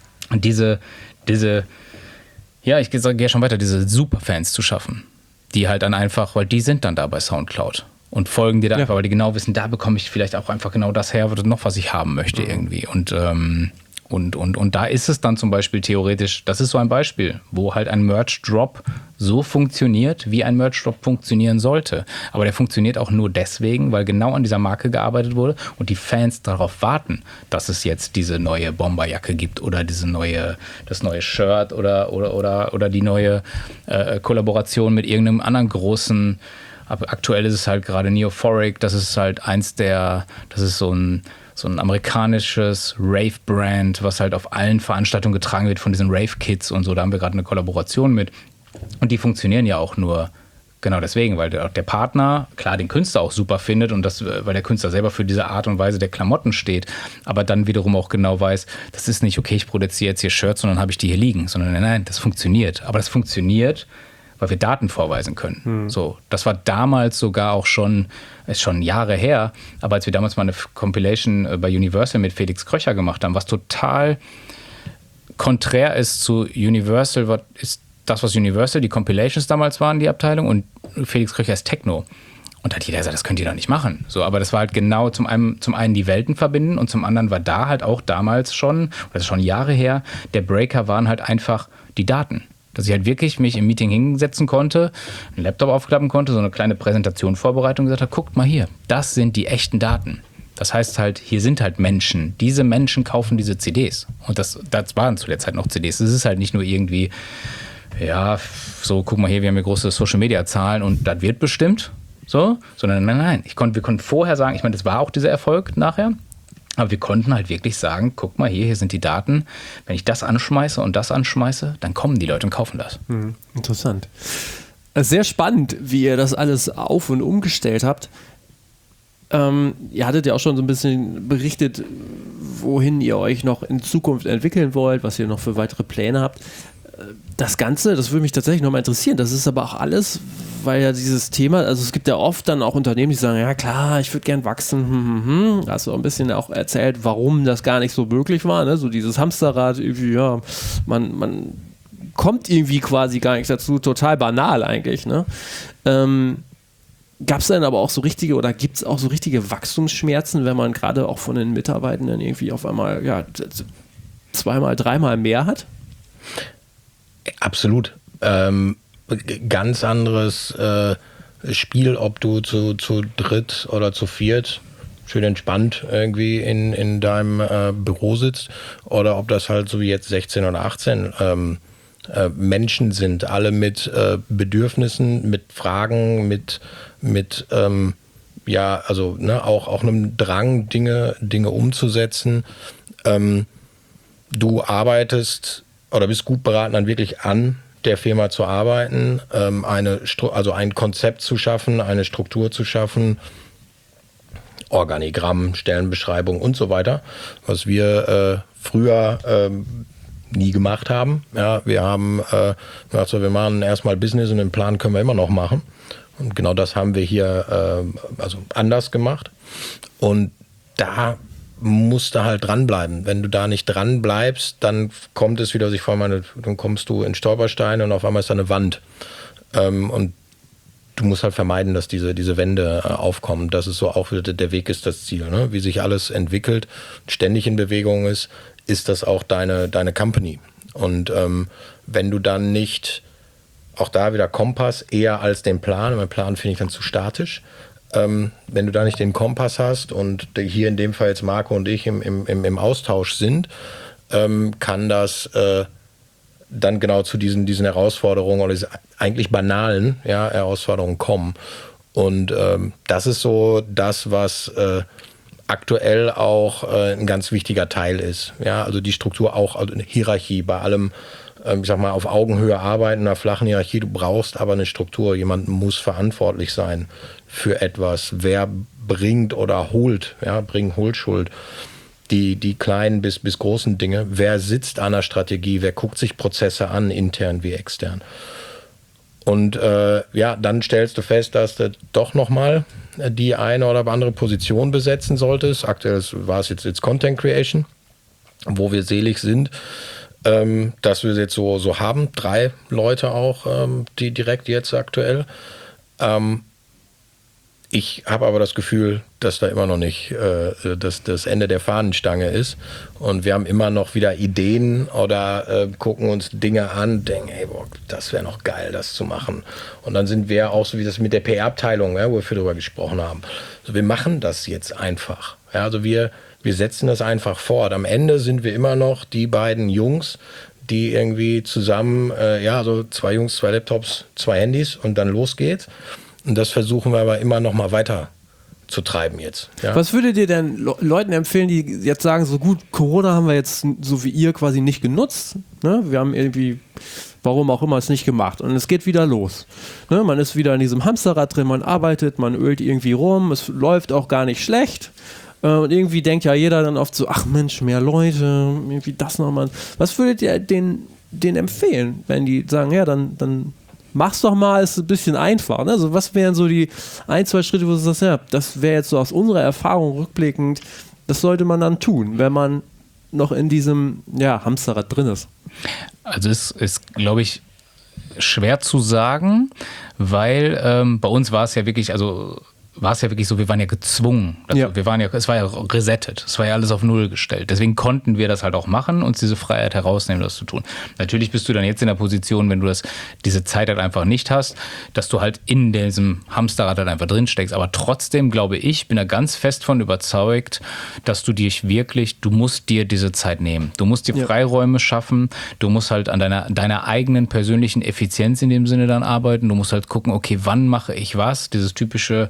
ja, ich gehe schon weiter, diese Superfans zu schaffen, die halt dann einfach, weil die sind dann da bei Soundcloud und folgen dir da einfach, weil die genau wissen, da bekomme ich vielleicht auch einfach genau das her, was ich haben möchte irgendwie. Und da ist es dann zum Beispiel theoretisch, das ist so ein Beispiel, wo halt ein Merch-Drop so funktioniert, wie ein Merch-Drop funktionieren sollte. Aber der funktioniert auch nur deswegen, weil genau an dieser Marke gearbeitet wurde und die Fans darauf warten, dass es jetzt diese neue Bomberjacke gibt oder das neue Shirt oder die neue Kollaboration mit irgendeinem anderen großen. Aktuell ist es halt gerade Neophoric, das ist halt das ist so ein amerikanisches Rave-Brand, was halt auf allen Veranstaltungen getragen wird von diesen Rave-Kids und so. Da haben wir gerade eine Kollaboration mit. Und die funktionieren ja auch nur genau deswegen, weil der Partner, klar, den Künstler auch super findet und weil der Künstler selber für diese Art und Weise der Klamotten steht, aber dann wiederum auch genau weiß, das ist nicht, okay, ich produziere jetzt hier Shirts und dann habe ich die hier liegen, sondern nein, das funktioniert. Aber das funktioniert, weil wir Daten vorweisen können. So, das war damals sogar auch ist schon Jahre her, aber als wir damals mal eine Compilation bei Universal mit Felix Kröcher gemacht haben, was total konträr ist zu Universal, was Universal, die Compilations damals waren, die Abteilung, und Felix Kröcher ist Techno. Und da hat jeder gesagt, das könnt ihr doch nicht machen. So, aber das war halt genau zum einen die Welten verbinden und zum anderen war da halt auch damals schon, das ist schon Jahre her, der Breaker waren halt einfach die Daten. Dass ich halt wirklich mich im Meeting hinsetzen konnte, einen Laptop aufklappen konnte, so eine kleine Präsentation vorbereiten und gesagt habe, guckt mal hier, das sind die echten Daten. Das heißt halt, hier sind halt Menschen. Diese Menschen kaufen diese CDs. Und das waren zu der Zeit noch CDs. Es ist halt nicht nur irgendwie, ja, so guck mal hier, wir haben hier große Social-Media-Zahlen und das wird bestimmt, so, sondern nein. Wir konnten vorher sagen, ich meine, das war auch dieser Erfolg nachher, aber wir konnten halt wirklich sagen, guck mal hier sind die Daten. Wenn ich das anschmeiße und das anschmeiße, dann kommen die Leute und kaufen das. Interessant. Sehr spannend, wie ihr das alles auf- und umgestellt habt. Ihr hattet ja auch schon so ein bisschen berichtet, wohin ihr euch noch in Zukunft entwickeln wollt, was ihr noch für weitere Pläne habt. Das Ganze, das würde mich tatsächlich nochmal interessieren. Das ist aber auch alles, weil ja dieses Thema, also es gibt ja oft dann auch Unternehmen, die sagen, ja klar, ich würde gern wachsen. Hast du auch ein bisschen auch erzählt, warum das gar nicht so möglich war, ne? So dieses Hamsterrad, irgendwie, ja, man kommt irgendwie quasi gar nicht dazu, total banal eigentlich, ne? Gab es dann aber auch so richtige oder gibt es auch so richtige Wachstumsschmerzen, wenn man gerade auch von den Mitarbeitenden irgendwie auf einmal, ja, zweimal, dreimal mehr hat? Absolut. Ganz anderes Spiel, ob du zu dritt oder zu viert schön entspannt irgendwie in deinem Büro sitzt oder ob das halt so wie jetzt 16 oder 18 Menschen sind, alle mit Bedürfnissen, mit Fragen, mit auch einem Drang, Dinge umzusetzen. Du arbeitest oder bist gut beraten, dann wirklich an der Firma zu arbeiten, ein Konzept zu schaffen, eine Struktur zu schaffen Organigramm, Stellenbeschreibung und so weiter, was wir früher nie gemacht haben. Ja, wir haben gesagt, so, wir machen erstmal Business und den Plan können wir immer noch machen. Und genau das haben wir hier also anders gemacht. Und da musst du halt dranbleiben. Wenn du da nicht dran bleibst, dann kommt es wieder, was ich vorhin meine, dann kommst du in Stolpersteine und auf einmal ist da eine Wand. Und du musst halt vermeiden, dass diese Wände aufkommen. Das ist so auch wieder der Weg ist das Ziel. Ne? Wie sich alles entwickelt, ständig in Bewegung ist das auch deine Company. Und wenn du dann nicht, auch da wieder Kompass eher als den Plan, mein Plan finde ich dann zu statisch, wenn du da nicht den Kompass hast und hier in dem Fall jetzt Marco und ich im Austausch sind, kann das dann genau zu diesen Herausforderungen oder eigentlich banalen Herausforderungen kommen. Und das ist so das, was aktuell auch ein ganz wichtiger Teil ist. Ja, also die Struktur auch, also eine Hierarchie bei allem, ich sag mal, auf Augenhöhe arbeiten, in einer flachen Hierarchie. Du brauchst aber eine Struktur. Jemand muss verantwortlich sein für etwas. Wer bringt oder holt, holt Schuld. Die kleinen bis großen Dinge. Wer sitzt an der Strategie? Wer guckt sich Prozesse an, intern wie extern? Und dann stellst du fest, dass du doch nochmal die eine oder andere Position besetzen solltest. Aktuell war es jetzt Content Creation, wo wir selig sind, dass wir jetzt so haben. 3 Leute auch, die direkt jetzt aktuell. Ich habe aber das Gefühl, dass da immer noch nicht das Ende der Fahnenstange ist. Und wir haben immer noch wieder Ideen oder gucken uns Dinge an, denken, hey, boah, das wäre noch geil, das zu machen. Und dann sind wir auch so wie das mit der PR-Abteilung, wo wir darüber gesprochen haben. Also wir machen das jetzt einfach. Ja, also wir setzen das einfach fort. Am Ende sind wir immer noch die beiden Jungs, die irgendwie zusammen, so 2 Jungs, 2 Laptops, 2 Handys und dann los geht's. Und das versuchen wir aber immer noch mal weiter zu treiben jetzt. Ja? Was würdet ihr denn Leuten empfehlen, die jetzt sagen, so gut, Corona haben wir jetzt so wie ihr quasi nicht genutzt. Ne? Wir haben irgendwie, warum auch immer, es nicht gemacht. Und es geht wieder los. Ne? Man ist wieder in diesem Hamsterrad drin, man arbeitet, man ölt irgendwie rum, es läuft auch gar nicht schlecht. Und irgendwie denkt ja jeder dann oft so, ach Mensch, mehr Leute, irgendwie das nochmal. Was würdet ihr denen empfehlen, wenn die sagen, ja, dann mach's doch mal, ist ein bisschen einfach. Ne? Also was wären so die 1, 2 Schritte, wo du sagst, ja, das wäre jetzt so aus unserer Erfahrung rückblickend, das sollte man dann tun, wenn man noch in diesem Hamsterrad drin ist. Also es ist, glaube ich, schwer zu sagen, weil bei uns war es ja wirklich so, wir waren ja gezwungen. Es war ja resettet. Es war ja alles auf Null gestellt. Deswegen konnten wir das halt auch machen, uns diese Freiheit herausnehmen, das zu tun. Natürlich bist du dann jetzt in der Position, wenn du diese Zeit halt einfach nicht hast, dass du halt in diesem Hamsterrad halt einfach drin steckst. Aber trotzdem glaube ich, bin da ganz fest von überzeugt, dass du musst dir diese Zeit nehmen. Du musst dir Freiräume schaffen. Du musst halt an deiner eigenen persönlichen Effizienz in dem Sinne dann arbeiten. Du musst halt gucken, okay, wann mache ich was? Dieses typische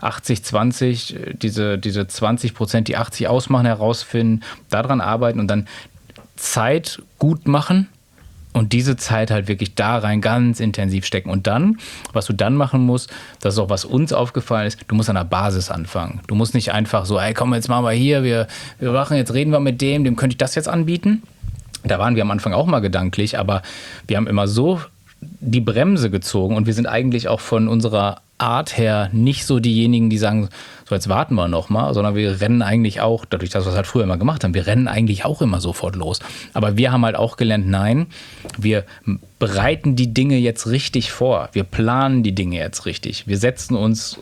80-20, diese 20%, die 80 ausmachen, herausfinden, daran arbeiten und dann Zeit gut machen und diese Zeit halt wirklich da rein ganz intensiv stecken. Und dann, was du dann machen musst, das ist auch, was uns aufgefallen ist, du musst an der Basis anfangen. Du musst nicht einfach so, hey, komm, jetzt machen wir hier, wir machen, jetzt reden wir mit dem könnte ich das jetzt anbieten. Da waren wir am Anfang auch mal gedanklich, aber wir haben immer so die Bremse gezogen und wir sind eigentlich auch von unserer Art her nicht so diejenigen, die sagen, so jetzt warten wir noch mal, sondern wir rennen eigentlich auch, dadurch, dass wir es halt früher immer gemacht haben, wir rennen eigentlich auch immer sofort los. Aber wir haben halt auch gelernt, nein, wir bereiten die Dinge jetzt richtig vor, wir planen die Dinge jetzt richtig, wir setzen uns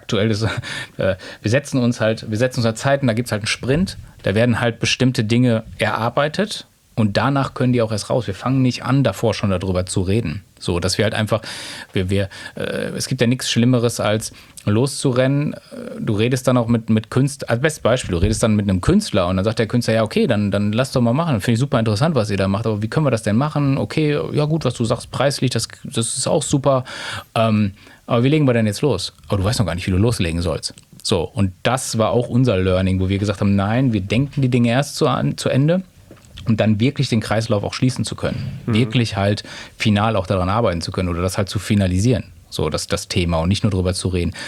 Zeiten, da gibt es halt einen Sprint, da werden halt bestimmte Dinge erarbeitet und danach können die auch erst raus. Wir fangen nicht an, davor schon darüber zu reden. So, dass wir halt einfach, es gibt ja nichts Schlimmeres als loszurennen. Du redest dann auch mit Künstlern, als bestes Beispiel, du redest dann mit einem Künstler und dann sagt der Künstler, ja okay, dann lass doch mal machen. Finde ich super interessant, was ihr da macht, aber wie können wir das denn machen? Okay, ja gut, was du sagst, preislich, das ist auch super. Aber wie legen wir denn jetzt los? Aber du weißt noch gar nicht, wie du loslegen sollst. So, und das war auch unser Learning, wo wir gesagt haben, nein, wir denken die Dinge erst zu Ende. Und dann wirklich den Kreislauf auch schließen zu können. Wirklich halt final auch daran arbeiten zu können oder das halt zu finalisieren. So, das Thema und nicht nur drüber zu reden.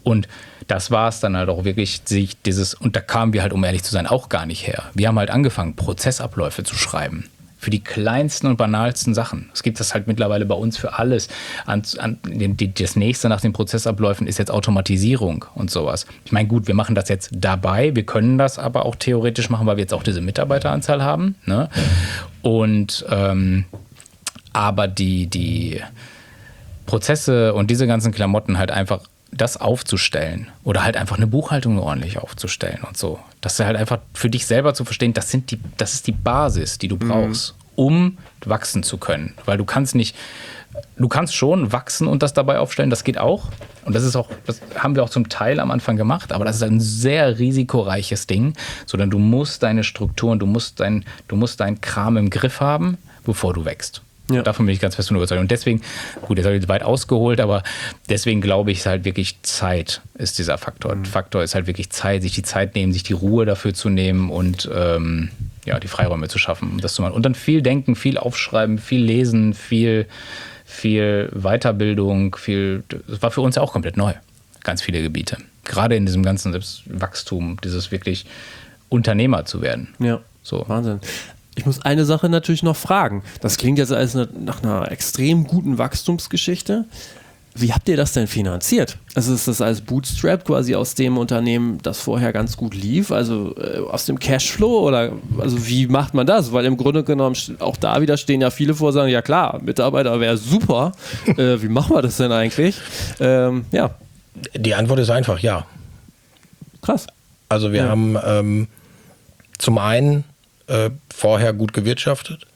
Und das war es dann halt auch wirklich, und da kamen wir halt, um ehrlich zu sein, auch gar nicht her. Wir haben halt angefangen, Prozessabläufe zu schreiben. Für die kleinsten und banalsten Sachen. Es gibt das halt mittlerweile bei uns für alles. Das nächste nach den Prozessabläufen ist jetzt Automatisierung und sowas. Ich meine, gut, wir machen das jetzt dabei, wir können das aber auch theoretisch machen, weil wir jetzt auch diese Mitarbeiteranzahl haben. Ne? Und aber die Prozesse und diese ganzen Klamotten halt einfach das aufzustellen oder halt einfach eine Buchhaltung ordentlich aufzustellen und so. Das ist halt einfach für dich selber zu verstehen, das ist die Basis, die du brauchst, um wachsen zu können. Weil du kannst schon wachsen und das dabei aufstellen, das geht auch. Und das haben wir auch zum Teil am Anfang gemacht, aber das ist ein sehr risikoreiches Ding, sondern du musst deine Strukturen, du musst deinen Kram im Griff haben, bevor du wächst. Ja. Davon bin ich ganz fest von überzeugt. Und deswegen, gut, jetzt habe ich weit ausgeholt, aber deswegen glaube ich, ist halt wirklich Zeit ist dieser Faktor. Faktor ist halt wirklich Zeit, sich die Zeit nehmen, sich die Ruhe dafür zu nehmen und die Freiräume zu schaffen, um das zu machen. Und dann viel denken, viel aufschreiben, viel lesen, viel Weiterbildung, das war für uns ja auch komplett neu. Ganz viele Gebiete. Gerade in diesem ganzen Wachstum, dieses wirklich Unternehmer zu werden. Ja, so. Wahnsinn. Ich muss eine Sache natürlich noch fragen. Das klingt jetzt als nach einer extrem guten Wachstumsgeschichte. Wie habt ihr das denn finanziert? Also ist das als Bootstrap quasi aus dem Unternehmen, das vorher ganz gut lief? Also aus dem Cashflow? Oder also wie macht man das? Weil im Grunde genommen auch da wieder stehen ja viele vor und sagen, ja klar, Mitarbeiter wäre super. Wie machen wir das denn eigentlich? Ja. Die Antwort ist einfach ja. Krass. Also wir haben zum einen vorher gut gewirtschaftet,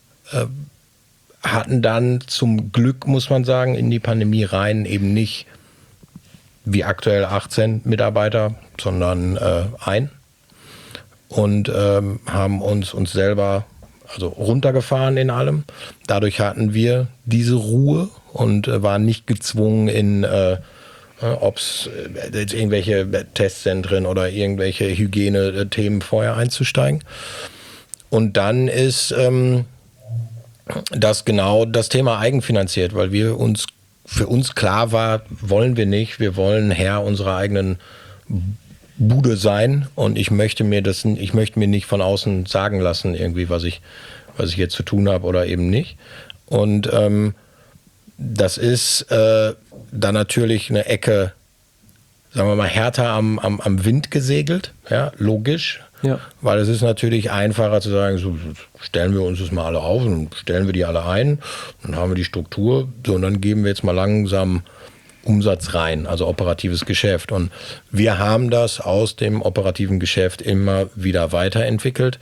hatten dann zum Glück, muss man sagen, in die Pandemie rein eben nicht wie aktuell 18 Mitarbeiter, sondern ein und haben uns selber runtergefahren in allem. Dadurch hatten wir diese Ruhe und waren nicht gezwungen in ob es irgendwelche Testzentren oder irgendwelche Hygienethemen vorher einzusteigen. Und dann ist das genau das Thema eigenfinanziert, weil für uns klar war, wollen wir nicht, wir wollen Herr unserer eigenen Bude sein und ich möchte mir nicht von außen sagen lassen, irgendwie, was ich jetzt zu tun habe oder eben nicht. Und das ist dann natürlich eine Ecke, sagen wir mal, härter am Wind gesegelt, ja, logisch. Ja. Weil es ist natürlich einfacher zu sagen, so stellen wir uns das mal alle auf und stellen wir die alle ein, dann haben wir die Struktur, so und dann geben wir jetzt mal langsam Umsatz rein, also operatives Geschäft. Und wir haben das aus dem operativen Geschäft immer wieder weiterentwickelt.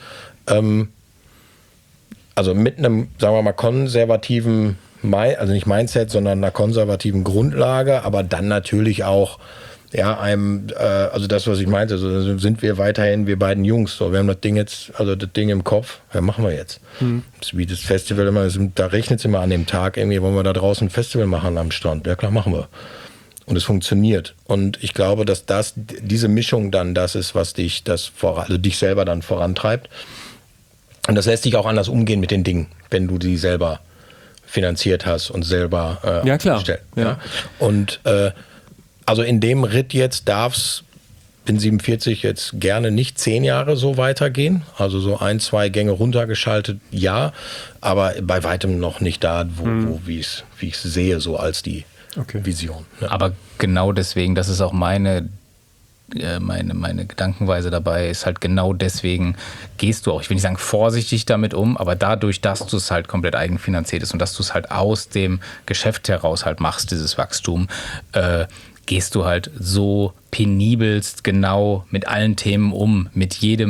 Also mit einem, sagen wir mal, konservativen, also nicht Mindset, sondern einer konservativen Grundlage, aber dann natürlich auch also das, was ich meinte, also sind wir weiterhin, wir beiden Jungs, so, wir haben das Ding im Kopf, was machen wir jetzt? Das ist wie das Festival immer, da regnet es immer an dem Tag, irgendwie wollen wir da draußen ein Festival machen am Strand, ja klar, machen wir. Und es funktioniert. Und ich glaube, dass diese Mischung dann das ist, was dich selber dann vorantreibt. Und das lässt sich auch anders umgehen mit den Dingen, wenn du die selber finanziert hast und selber ja, klar. Stellst. Ja. Und also in dem Ritt jetzt bin 47 jetzt gerne nicht 10 Jahre so weitergehen. Also so 1, 2 Gänge runtergeschaltet, ja. Aber bei weitem noch nicht da, wie ich es sehe, so als die Vision. Ne? Aber genau deswegen, das ist auch meine Gedankenweise dabei, ist halt genau deswegen gehst du auch, ich will nicht sagen vorsichtig damit um, aber dadurch, dass du es halt komplett eigenfinanziert ist und dass du es halt aus dem Geschäft heraus halt machst, dieses Wachstum, gehst du halt so penibelst genau mit allen Themen um, mit jede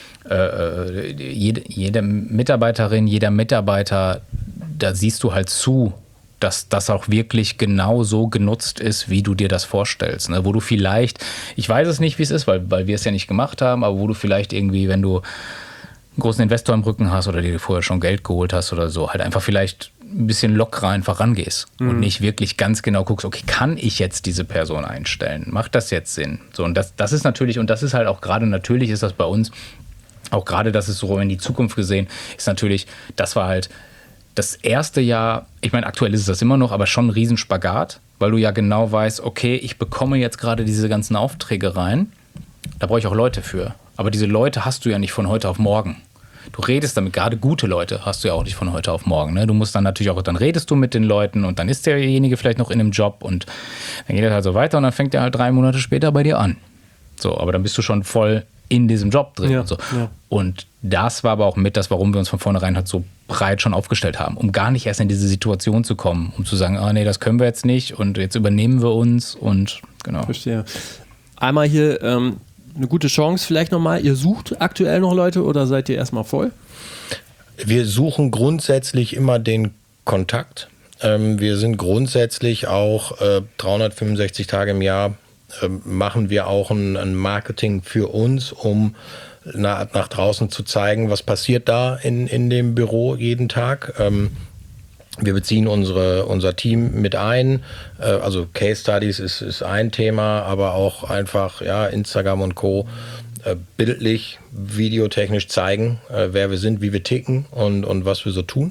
Mitarbeiterin, jeder Mitarbeiter, da siehst du halt zu, dass das auch wirklich genau so genutzt ist, wie du dir das vorstellst. Ne? Wo du vielleicht, ich weiß es nicht, wie es ist, weil wir es ja nicht gemacht haben, aber wo du vielleicht irgendwie, wenn du einen großen Investor im Rücken hast oder dir vorher schon Geld geholt hast oder so, halt einfach vielleicht ein bisschen lockerer einfach rangehst und nicht wirklich ganz genau guckst, okay, kann ich jetzt diese Person einstellen? Macht das jetzt Sinn? So, und das ist natürlich, und das ist halt auch gerade, natürlich ist das bei uns, auch gerade, das ist so in die Zukunft gesehen, ist natürlich, das war halt das erste Jahr, ich meine, aktuell ist es das immer noch, aber schon ein Riesenspagat, weil du ja genau weißt, okay, ich bekomme jetzt gerade diese ganzen Aufträge rein, da brauche ich auch Leute für. Aber diese Leute hast du ja nicht von heute auf morgen. Du redest damit, gerade gute Leute hast du ja auch nicht von heute auf morgen. Ne? Du musst dann natürlich auch, dann redest du mit den Leuten und dann ist derjenige vielleicht noch in einem Job und dann geht er halt so weiter und dann fängt er halt 3 Monate später bei dir an. So, aber dann bist du schon voll in diesem Job drin. Ja, und so. ja. Und das war aber auch mit das, warum wir uns von vornherein halt so breit schon aufgestellt haben, um gar nicht erst in diese Situation zu kommen, um zu sagen, nee, das können wir jetzt nicht und jetzt übernehmen wir uns und genau. Verstehe. Einmal hier eine gute Chance vielleicht nochmal. Ihr sucht aktuell noch Leute oder seid ihr erstmal voll? Wir suchen grundsätzlich immer den Kontakt. Wir sind grundsätzlich auch 365 Tage im Jahr machen wir auch ein Marketing für uns, um nach draußen zu zeigen, was passiert da in dem Büro jeden Tag. Wir beziehen unser Team mit ein. Also Case Studies ist ein Thema, aber auch einfach Instagram und Co. Bildlich, videotechnisch zeigen, wer wir sind, wie wir ticken und was wir so tun.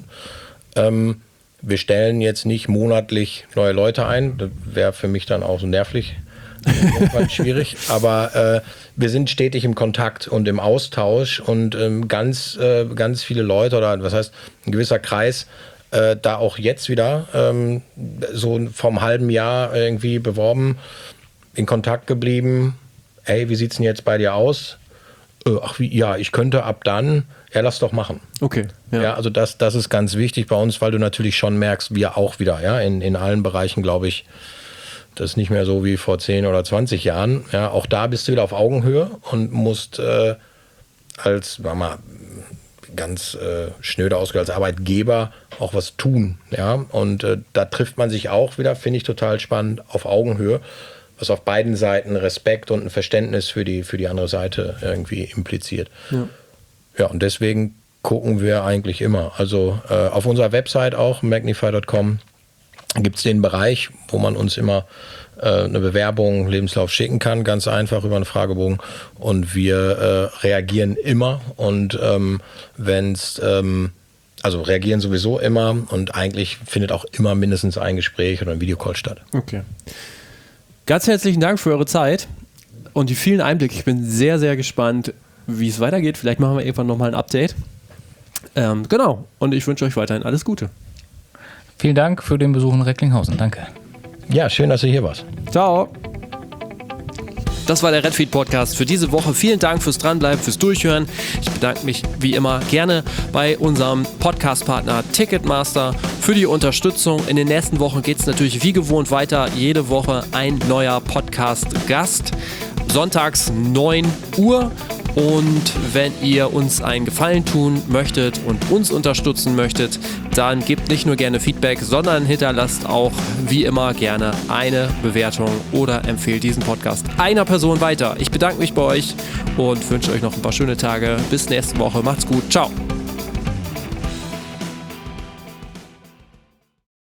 Wir stellen jetzt nicht monatlich neue Leute ein. Das wäre für mich dann auch so nervlich. Schwierig, aber wir sind stetig im Kontakt und im Austausch und ganz viele Leute oder was heißt ein gewisser Kreis da auch jetzt wieder so vom halben Jahr irgendwie beworben, in Kontakt geblieben. Hey, wie sieht's denn jetzt bei dir aus? Ich könnte ab dann. Ja, lass doch machen. Okay. Ja, also das ist ganz wichtig bei uns, weil du natürlich schon merkst, wir auch wieder, in allen Bereichen, glaube ich. Das ist nicht mehr so wie vor 10 oder 20 Jahren. Ja, auch da bist du wieder auf Augenhöhe und musst als ganz schnöde ausgedrückt als Arbeitgeber auch was tun. Ja? Und da trifft man sich auch wieder, finde ich total spannend, auf Augenhöhe, was auf beiden Seiten Respekt und ein Verständnis für die andere Seite irgendwie impliziert. Ja, und deswegen gucken wir eigentlich immer. Also auf unserer Website auch, magnify.com, gibt es den Bereich, wo man uns immer eine Bewerbung, Lebenslauf schicken kann, ganz einfach über einen Fragebogen. Und wir reagieren immer und reagieren sowieso immer und eigentlich findet auch immer mindestens ein Gespräch oder ein Videocall statt. Okay. Ganz herzlichen Dank für eure Zeit und die vielen Einblicke. Ich bin sehr, sehr gespannt, wie es weitergeht. Vielleicht machen wir irgendwann nochmal ein Update. Genau. Und ich wünsche euch weiterhin alles Gute. Vielen Dank für den Besuch in Recklinghausen. Danke. Ja, schön, dass du hier warst. Ciao. Das war der Redfeed Podcast für diese Woche. Vielen Dank fürs Dranbleiben, fürs Durchhören. Ich bedanke mich wie immer gerne bei unserem Podcast-Partner Ticketmaster für die Unterstützung. In den nächsten Wochen geht es natürlich wie gewohnt weiter. Jede Woche ein neuer Podcast-Gast. Sonntags 9 Uhr. Und wenn ihr uns einen Gefallen tun möchtet und uns unterstützen möchtet, dann gebt nicht nur gerne Feedback, sondern hinterlasst auch wie immer gerne eine Bewertung oder empfehlt diesen Podcast einer Person weiter. Ich bedanke mich bei euch und wünsche euch noch ein paar schöne Tage. Bis nächste Woche. Macht's gut. Ciao.